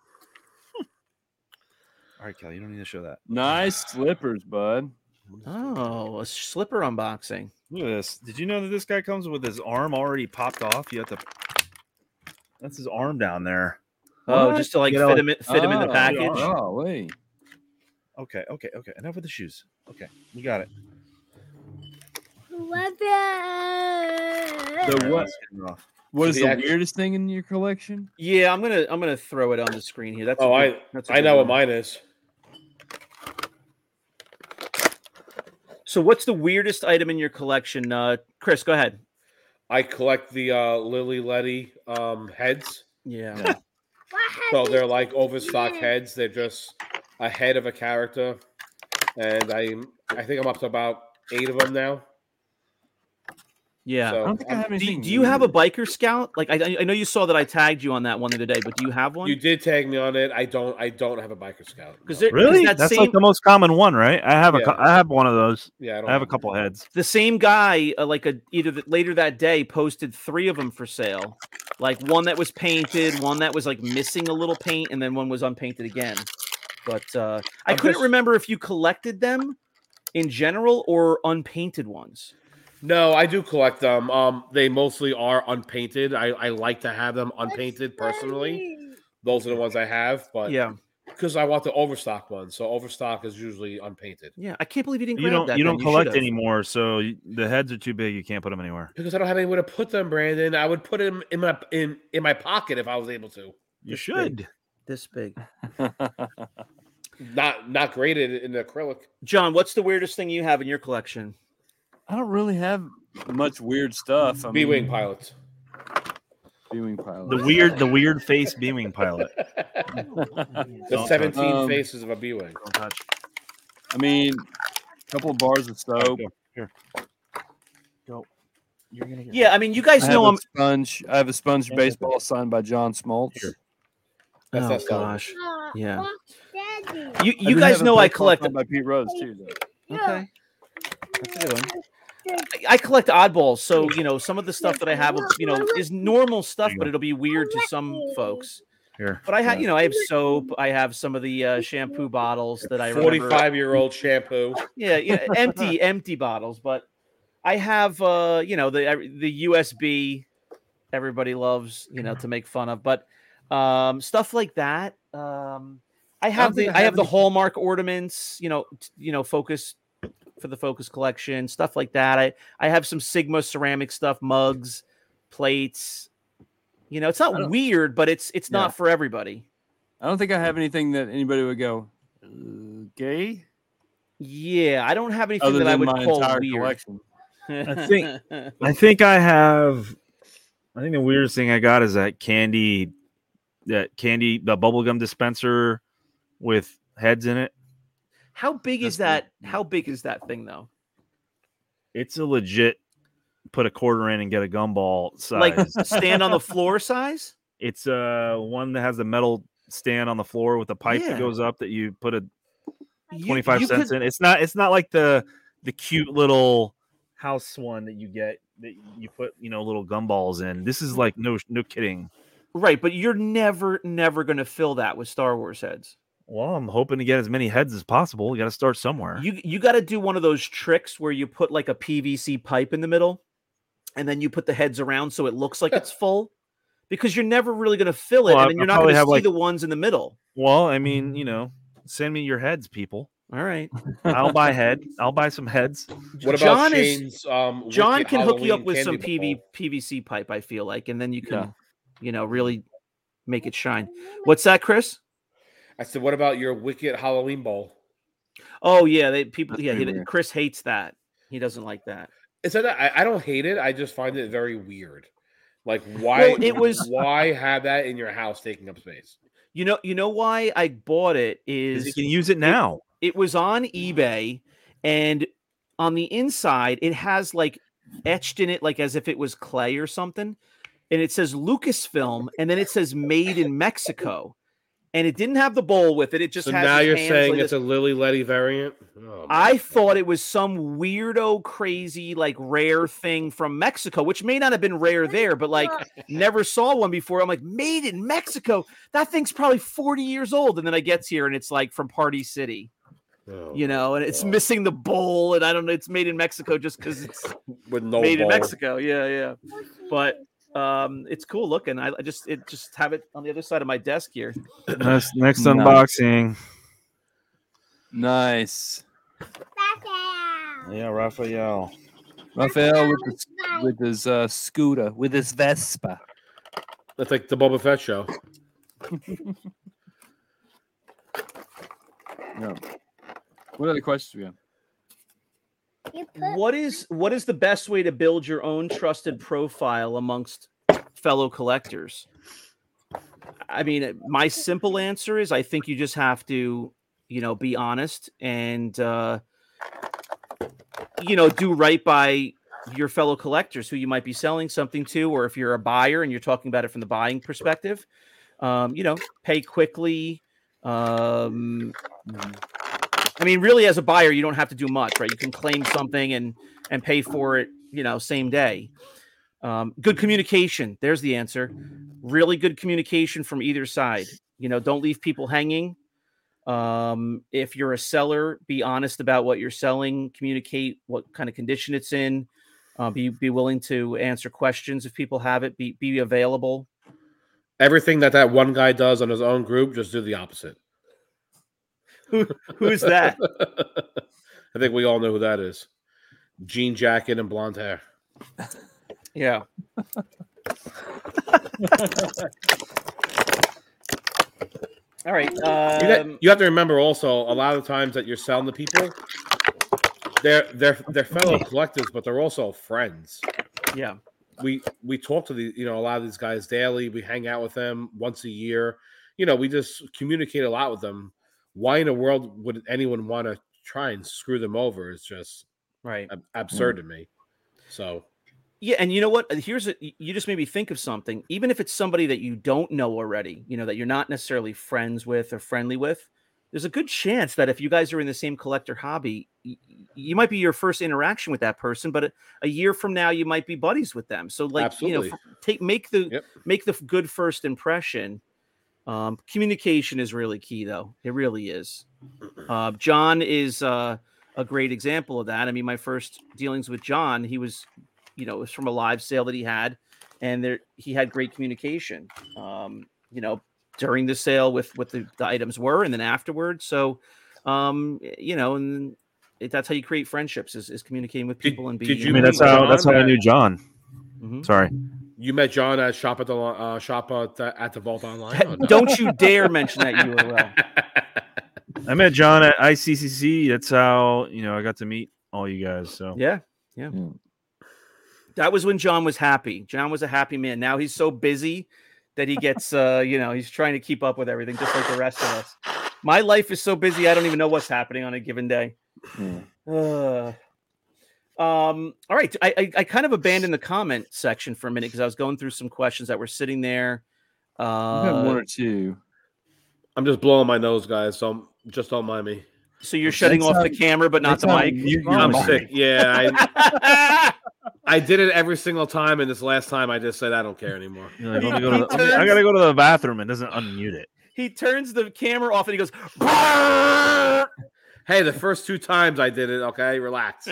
All right, Kelly, you don't need to show that. Nice slippers, bud. Oh, a slipper unboxing. Look at this. Did you know that this guy comes with his arm already popped off? You have to. That's his arm down there. Oh, just to fit him in the package. Oh, wait. Okay. Enough with the shoes. Okay, we got it. What is the weirdest thing in your collection? Yeah, I'm gonna throw it on the screen here. I know what mine is. So, what's the weirdest item in your collection, Chris? Go ahead. I collect the Lily Letty heads. Yeah. So they're like overstock heads. They're just a head of a character, and I think I'm up to about 8 of them now. Yeah. So, I don't think I have anything. Do you have a biker scout? Like I know you saw that I tagged you on that one the other day, but do you have one? You did tag me on it. I don't have a biker scout. Really? That's like the most common one, right? I have I have one of those. Yeah, I have a couple heads. The same guy, later that day, posted 3 of them for sale. Like one that was painted, one that was like missing a little paint, and then one was unpainted again. But I couldn't remember if you collected them in general or unpainted ones. No, I do collect them. They mostly are unpainted. I like to have them unpainted personally. Those are the ones I have, but yeah, because I want the overstock ones. So overstock is usually unpainted. Yeah, I can't believe you didn't. You don't collect anymore, so the heads are too big. You can't put them anywhere. Because I don't have anywhere to put them, Brandon. I would put them in my pocket if I was able to. You should. This big. Not graded in acrylic. John, what's the weirdest thing you have in your collection? I don't really have much weird stuff. B-wing pilots. B-wing pilot. The weird face B-wing pilot. The 17 faces of a B-wing. Don't touch. I mean, a couple of bars of soap. Here. Go. You're gonna get I mean, you guys know I'm sponge. I have a sponge baseball signed by John Smoltz. Here. Oh gosh. Yeah. You guys know I collect by Pete Rose too. Though. Okay. That's a good one. I collect oddballs, so some of the stuff that I have, is normal stuff, but it'll be weird to some folks. Here. But I have, I have soap. I have some of the shampoo bottles that I remember. 45-year-old shampoo. Yeah, empty bottles. But I have, the USB. Everybody loves, to make fun of, but stuff like that. I have the Hallmark ornaments. Focus. For the Focus collection, stuff like that. I have some Sigma ceramic stuff, mugs, plates. It's not weird, but it's not for everybody. I don't think I have anything that anybody would go gay. Yeah, I don't have anything that I would call weird. Collection. I think I have. I think the weirdest thing I got is that candy, the bubblegum dispenser with heads in it. How big is that? How big is that thing, though? It's a legit put a quarter in and get a gumball size. Like stand on the floor size? It's one that has a metal stand on the floor with a pipe that goes up that you put a 25 cents in. It's not like the cute little house one that you get that you put, little gumballs in. This is like no kidding. Right, but you're never going to fill that with Star Wars heads. Well, I'm hoping to get as many heads as possible. You got to start somewhere. You got to do one of those tricks where you put like a PVC pipe in the middle, and then you put the heads around so it looks like it's full, because you're never really going to fill it, and then you're not going to see the ones in the middle. Well, I mean, send me your heads, people. All right, I'll buy some heads. What about Shane's? John can hook you up with some PVC pipe, I feel like, and then you can, really make it shine. What's that, Chris? I said, what about your Wicked Halloween bowl? Oh yeah, Chris hates that. He doesn't like that. It's that I don't hate it. I just find it very weird. Like why? Why have that in your house taking up space? You know why I bought it is you can use it now. It was on eBay, and on the inside it has like etched in it like as if it was clay or something, and it says Lucasfilm, and then it says Made in Mexico. And it didn't have the bowl with it. It just has. So now you're saying it's a Lily Letty variant? Oh, I thought it was some weirdo, crazy, like rare thing from Mexico, which may not have been rare there, but like never saw one before. I'm like, made in Mexico. That thing's probably 40 years old. And then I gets here and it's like from Party City, and it's missing the bowl. And I don't know, it's made in Mexico just because it's made in Mexico. Yeah. But it's cool looking. I just have it on the other side of my desk here. Next unboxing. Nice. Yeah, Raphael with his scooter, with his Vespa. That's like the Boba Fett show. No. What other questions we have? What is the best way to build your own trusted profile amongst fellow collectors? I mean, my simple answer is I think you just have to, be honest and, do right by your fellow collectors who you might be selling something to, or if you're a buyer and you're talking about it from the buying perspective, pay quickly. I mean, really, as a buyer, you don't have to do much, right? You can claim something and pay for it, same day. Good communication. There's the answer. Really good communication from either side. Don't leave people hanging. If you're a seller, be honest about what you're selling. Communicate what kind of condition it's in. Be willing to answer questions if people have it. Be available. Everything that one guy does on his own group, just do the opposite. Who's that? I think we all know who that is. Jean jacket and blonde hair. Yeah. All right. You have to remember also, a lot of times that you're selling to people, they're fellow collectors, but they're also friends. Yeah. We talk to a lot of these guys daily. We hang out with them once a year. We just communicate a lot with them. Why in the world would anyone want to try and screw them over? It's just absurd to me. So yeah, and you know what? You just made me think of something. Even if it's somebody that you don't know already, that you're not necessarily friends with or friendly with, there's a good chance that if you guys are in the same collector hobby, you might be your first interaction with that person, but a year from now you might be buddies with them. So like, Absolutely. make the good first impression. Communication is really key though. It really is. John is a great example of that. I mean, my first dealings with John, he was, it was from a live sale that he had, and he had great communication, during the sale with what the items were, and then afterwards. So, and that's how you create friendships is communicating with people and being. I mean, that's how I knew John. Mm-hmm. Sorry. You met John at Shop at the Vault Online? No? Don't you dare mention that URL. I met John at ICCC. That's how, I got to meet all you guys. So yeah. That was when John was happy. John was a happy man. Now he's so busy that he gets, he's trying to keep up with everything, just like the rest of us. My life is so busy, I don't even know what's happening on a given day. All right. I kind of abandoned the comment section for a minute because I was going through some questions that were sitting there. You have one or two. I'm just blowing my nose, guys, so just don't mind me. So you're shutting off the camera, but not the mic? I'm sick. Yeah. I did it every single time, and this last time I just said I don't care anymore. I got to go to the bathroom and doesn't unmute it. He turns the camera off and he goes, "Brrr!" Hey, the first 2 times I did it, okay? Relax.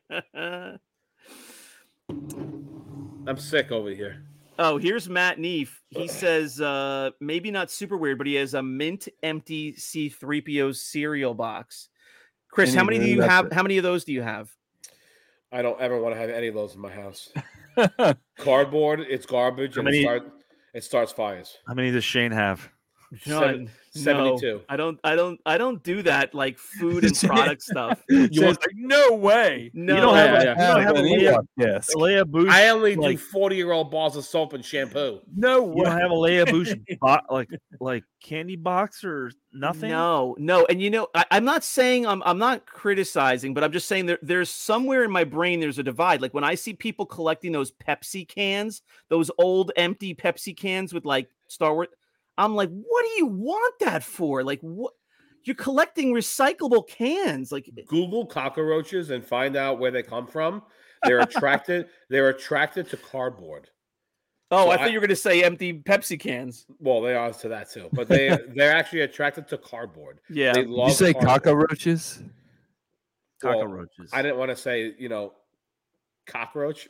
I'm sick over here. Oh, here's Matt Neef. He says, maybe not super weird, but he has a mint empty C-3PO cereal box. Chris, how many do you have? How many of those do you have? I don't ever want to have any of those in my house. Cardboard, it's garbage, and it starts fires. How many does Shane have? None. 72. No, I don't do that like food and product stuff. No way. No, you don't have a Leia Bouche. I only do 40-year-old balls of soap and shampoo. No way. You don't have a Leia Bouche like candy box or nothing. No. And I'm not saying I'm not criticizing, but I'm just saying there's somewhere in my brain there's a divide. Like when I see people collecting those Pepsi cans, those old empty Pepsi cans with like Star Wars. I'm like, what do you want that for? Like, what? You're collecting recyclable cans. Like, Google cockroaches and find out where they come from. They're attracted. They're attracted to cardboard. Oh, so I thought you were going to say empty Pepsi cans. Well, they are to that too, but they're actually attracted to cardboard. Yeah. Did you say cockroaches? Cockroaches. I didn't want to say cockroach.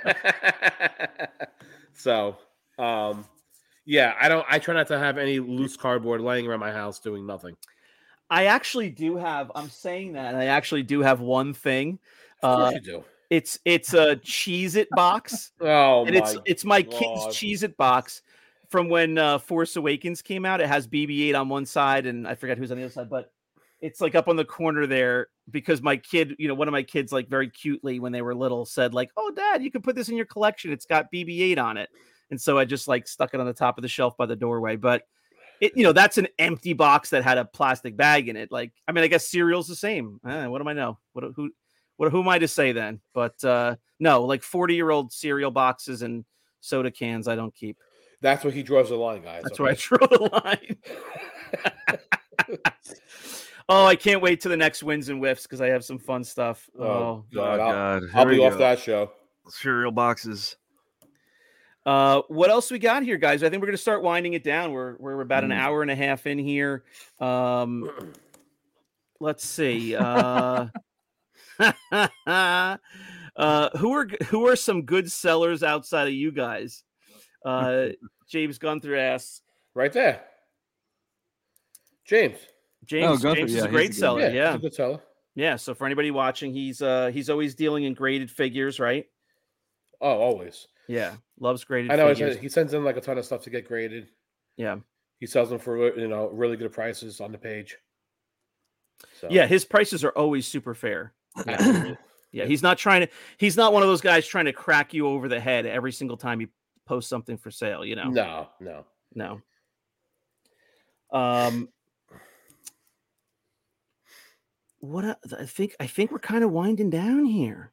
So. Yeah, I try not to have any loose cardboard laying around my house doing nothing. I actually do have. I'm saying that I actually do have one thing. Of course you do. It's a Cheez-It box. Oh, and it's my kid's Cheez-It box from when Force Awakens came out. It has BB-8 on one side, and I forget who's on the other side, but it's like up on the corner there because my kid, one of my kids, like very cutely when they were little, said like, "Oh, Dad, you can put this in your collection. It's got BB-8 on it." And so I just like stuck it on the top of the shelf by the doorway. But it, that's an empty box that had a plastic bag in it. Like, I mean, I guess cereal's the same. What do I know? Who am I to say then? But no, like 40-year-old cereal boxes and soda cans, I don't keep. That's where he draws the line, guys. That's where I draw the line. Oh, I can't wait to the next Wins and Whiffs because I have some fun stuff. Oh God. I'll be off that show. Cereal boxes. What else we got here, guys? I think we're going to start winding it down. We're about an hour and a half in here. Let's see. Who are some good sellers outside of you guys? James Gunther asks. Right there. James is a great seller. Yeah, he's a good seller. Yeah. So for anybody watching, he's always dealing in graded figures, right? Oh, always. Yeah, loves graded. I know figures. He sends in like a ton of stuff to get graded. Yeah, he sells them for really good prices on the page. So. Yeah, his prices are always super fair. Yeah, he's not one of those guys trying to crack you over the head every single time he posts something for sale. No. I think we're kind of winding down here.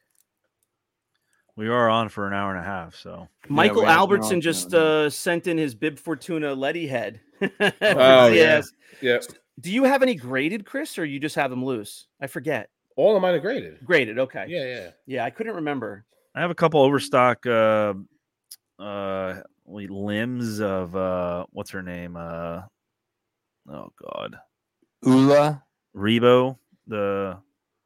We are on for an hour and a half, so Michael Albertson just sent in his Bib Fortuna Letty head. Oh yes. Yeah. Do you have any graded, Chris, or you just have them loose? I forget. All of mine are graded. Graded, okay. Yeah. I couldn't remember. I have a couple overstock limbs of what's her name? Oh God. Ula. Rebo, the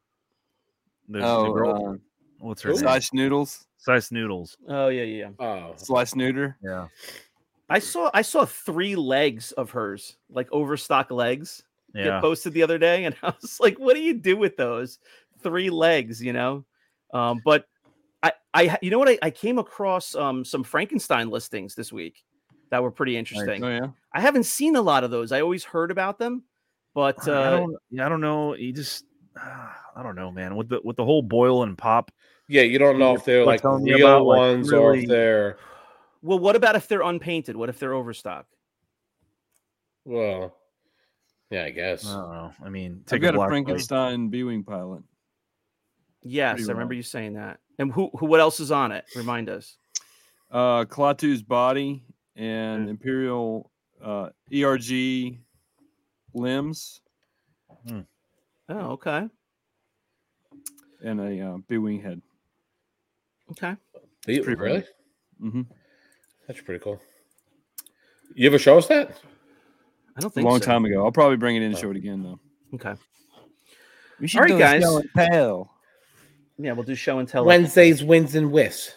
girl. What's her name? Slice Noodles. Slice Noodles. Oh yeah. Oh, Slice Nooter. Yeah. I saw 3 legs of hers, like overstock legs, get posted the other day, and I was like, "What do you do with those 3 legs?" You know, but I you know what? I came across some Frankenstein listings this week that were pretty interesting. Oh yeah. I haven't seen a lot of those. I always heard about them, but I don't know. You just I don't know, man. With the whole boil and pop. yeah. You don't know if they're like telling me real about, like, ones or really- if they're. well, what about if they're unpainted? What if they're overstock? Well, yeah, I guess. I don't know. I mean, I've take got a black light. Frankenstein B-wing pilot. Yes, Pretty I remember well. you saying that. And who? What else is on it? Remind us. Klaatu's body and Imperial ERG limbs Oh, okay. and a B-wing head. Okay. Really? Mm-hmm. That's pretty cool. You ever show us that? I don't A think long so. time ago. I'll probably bring it in and show it again though. Okay. We All right, guys. show and tell. Yeah, we'll do show and tell. Wednesdays, wins and whiffs.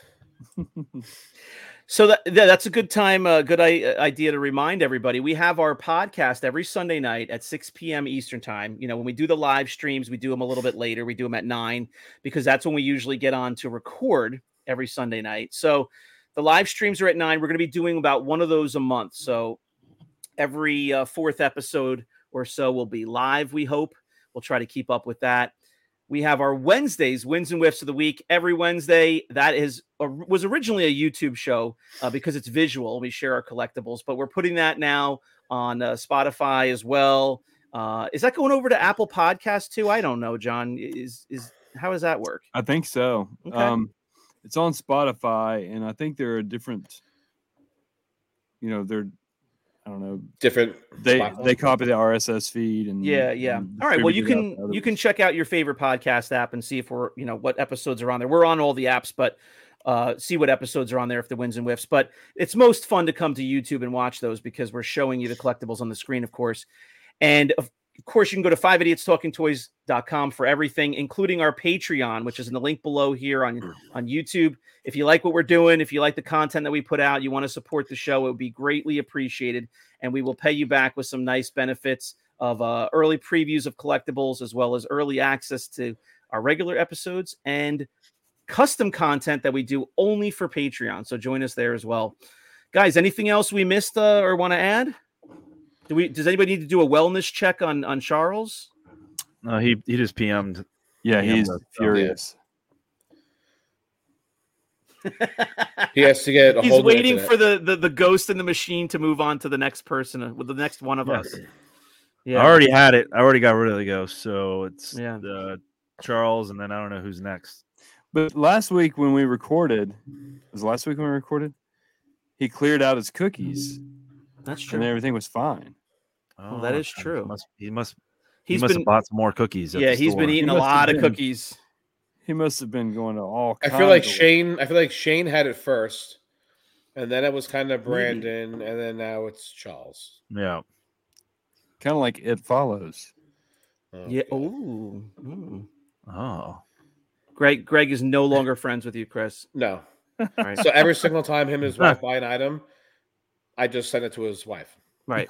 So that's a good time, good idea to remind everybody. We have our podcast every Sunday night at 6 p.m. Eastern time. You know, when we do the live streams, we do them a little bit later. We do them at 9 because that's when we usually get on to record every Sunday night. So the live streams are at 9. We're going to be doing about one of those a month. So every 4th episode or so will be live, we hope. We'll try to keep up with that. We have our Wednesdays, Wins and Whiffs of the Week, every Wednesday. That was originally a YouTube show because it's visual. We share our collectibles, but we're putting that now on Spotify as well. Is that going over to Apple Podcasts too? I don't know, John. How does that work? I think so. Okay. It's on Spotify, and I think there are different. I don't know. Different. They platforms. copy the RSS feed and Yeah. and All right. Well, you distribute it out can to you can others. check out your favorite podcast app and see if what episodes are on there. We're on all the apps, but see what episodes are on there if the Wins and Whiffs. But it's most fun to come to YouTube and watch those because we're showing you the collectibles on the screen, of course. And of course, you can go to 5idiotstalkingtoys.com for everything, including our Patreon, which is in the link below here on YouTube. If you like what we're doing, if you like the content that we put out, you want to support the show, it would be greatly appreciated. And we will pay you back with some nice benefits of early previews of collectibles, as well as early access to our regular episodes and custom content that we do only for Patreon. So join us there as well. Guys, anything else we missed or want to add? Does anybody need to do a wellness check on Charles? No, he just PM'd. Yeah, Yeah, he's but- furious. He has to get a He's hold waiting of for the ghost in the machine to move on to the next person, with the next one of us. Yeah. I already had it. I already got rid of the ghost. So it's Yeah. Charles, and then I don't know who's next. But last week when we recorded, he cleared out his cookies That's and true. everything was fine. Well, that is true. He must He's have been bought some more cookies. yeah, he's been eating a He must have lot of been. cookies. He must have been going to all I kinds feel like of- Shane had it first, and then it was kind of Maybe. Brandon, and then now it's Charles. Yeah. kind of like It Follows. Oh, Yeah. God. Oh. Mm. Oh. Greg is no longer friends with you, Chris. No. All right. So every single time him and his wife buy an item, I just send it to his wife. Right.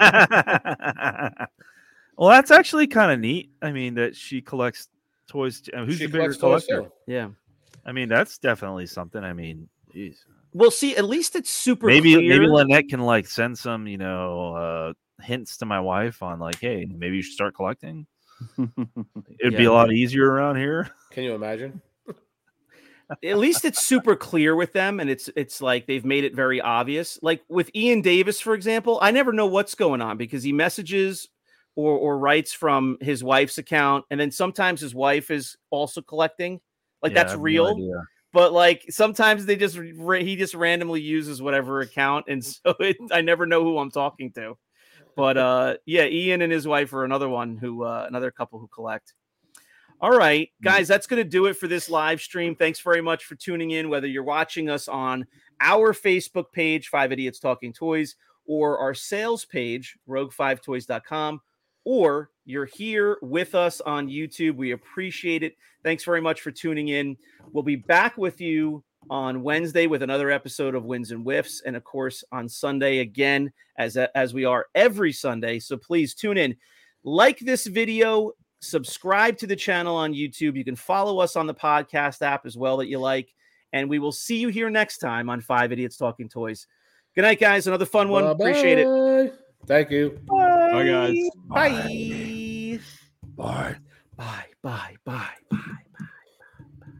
Well, that's actually kind of neat. I mean, that she collects toys. Who's She the bigger collects toys collector? too. Yeah. I mean, that's definitely something. I mean, geez. Well, see, at least it's super maybe clear. Lynette can like send some, hints to my wife on like, hey, maybe you should start collecting. It'd be Yeah. a lot easier around here. Can you imagine? At least it's super clear with them, and it's like they've made it very obvious. Like with Ian Davis, for example, I never know what's going on because he messages or writes from his wife's account, and then sometimes his wife is also collecting. Like Yeah, I that's have no real. idea. But like sometimes he just randomly uses whatever account, and so I never know who I'm talking to. But yeah, Ian and his wife are another one who another couple who collect. All right, guys, that's going to do it for this live stream. Thanks very much for tuning in, whether you're watching us on our Facebook page, 5 Idiots Talking Toys, or our sales page, rogue5toys.com, or you're here with us on YouTube. We appreciate it. Thanks very much for tuning in. We'll be back with you on Wednesday with another episode of Wins and Whiffs, and of course on Sunday again, as we are every Sunday. So please tune in. Like this video, subscribe to the channel on YouTube. You can follow us on the podcast app as well that you like. And we will see you here next time on 5 Idiots Talking Toys. Good night, guys. Another fun one. Bye-bye. Appreciate it. Thank you. Bye. Bye, guys. Bye. Bye. Bye. Bye. Bye.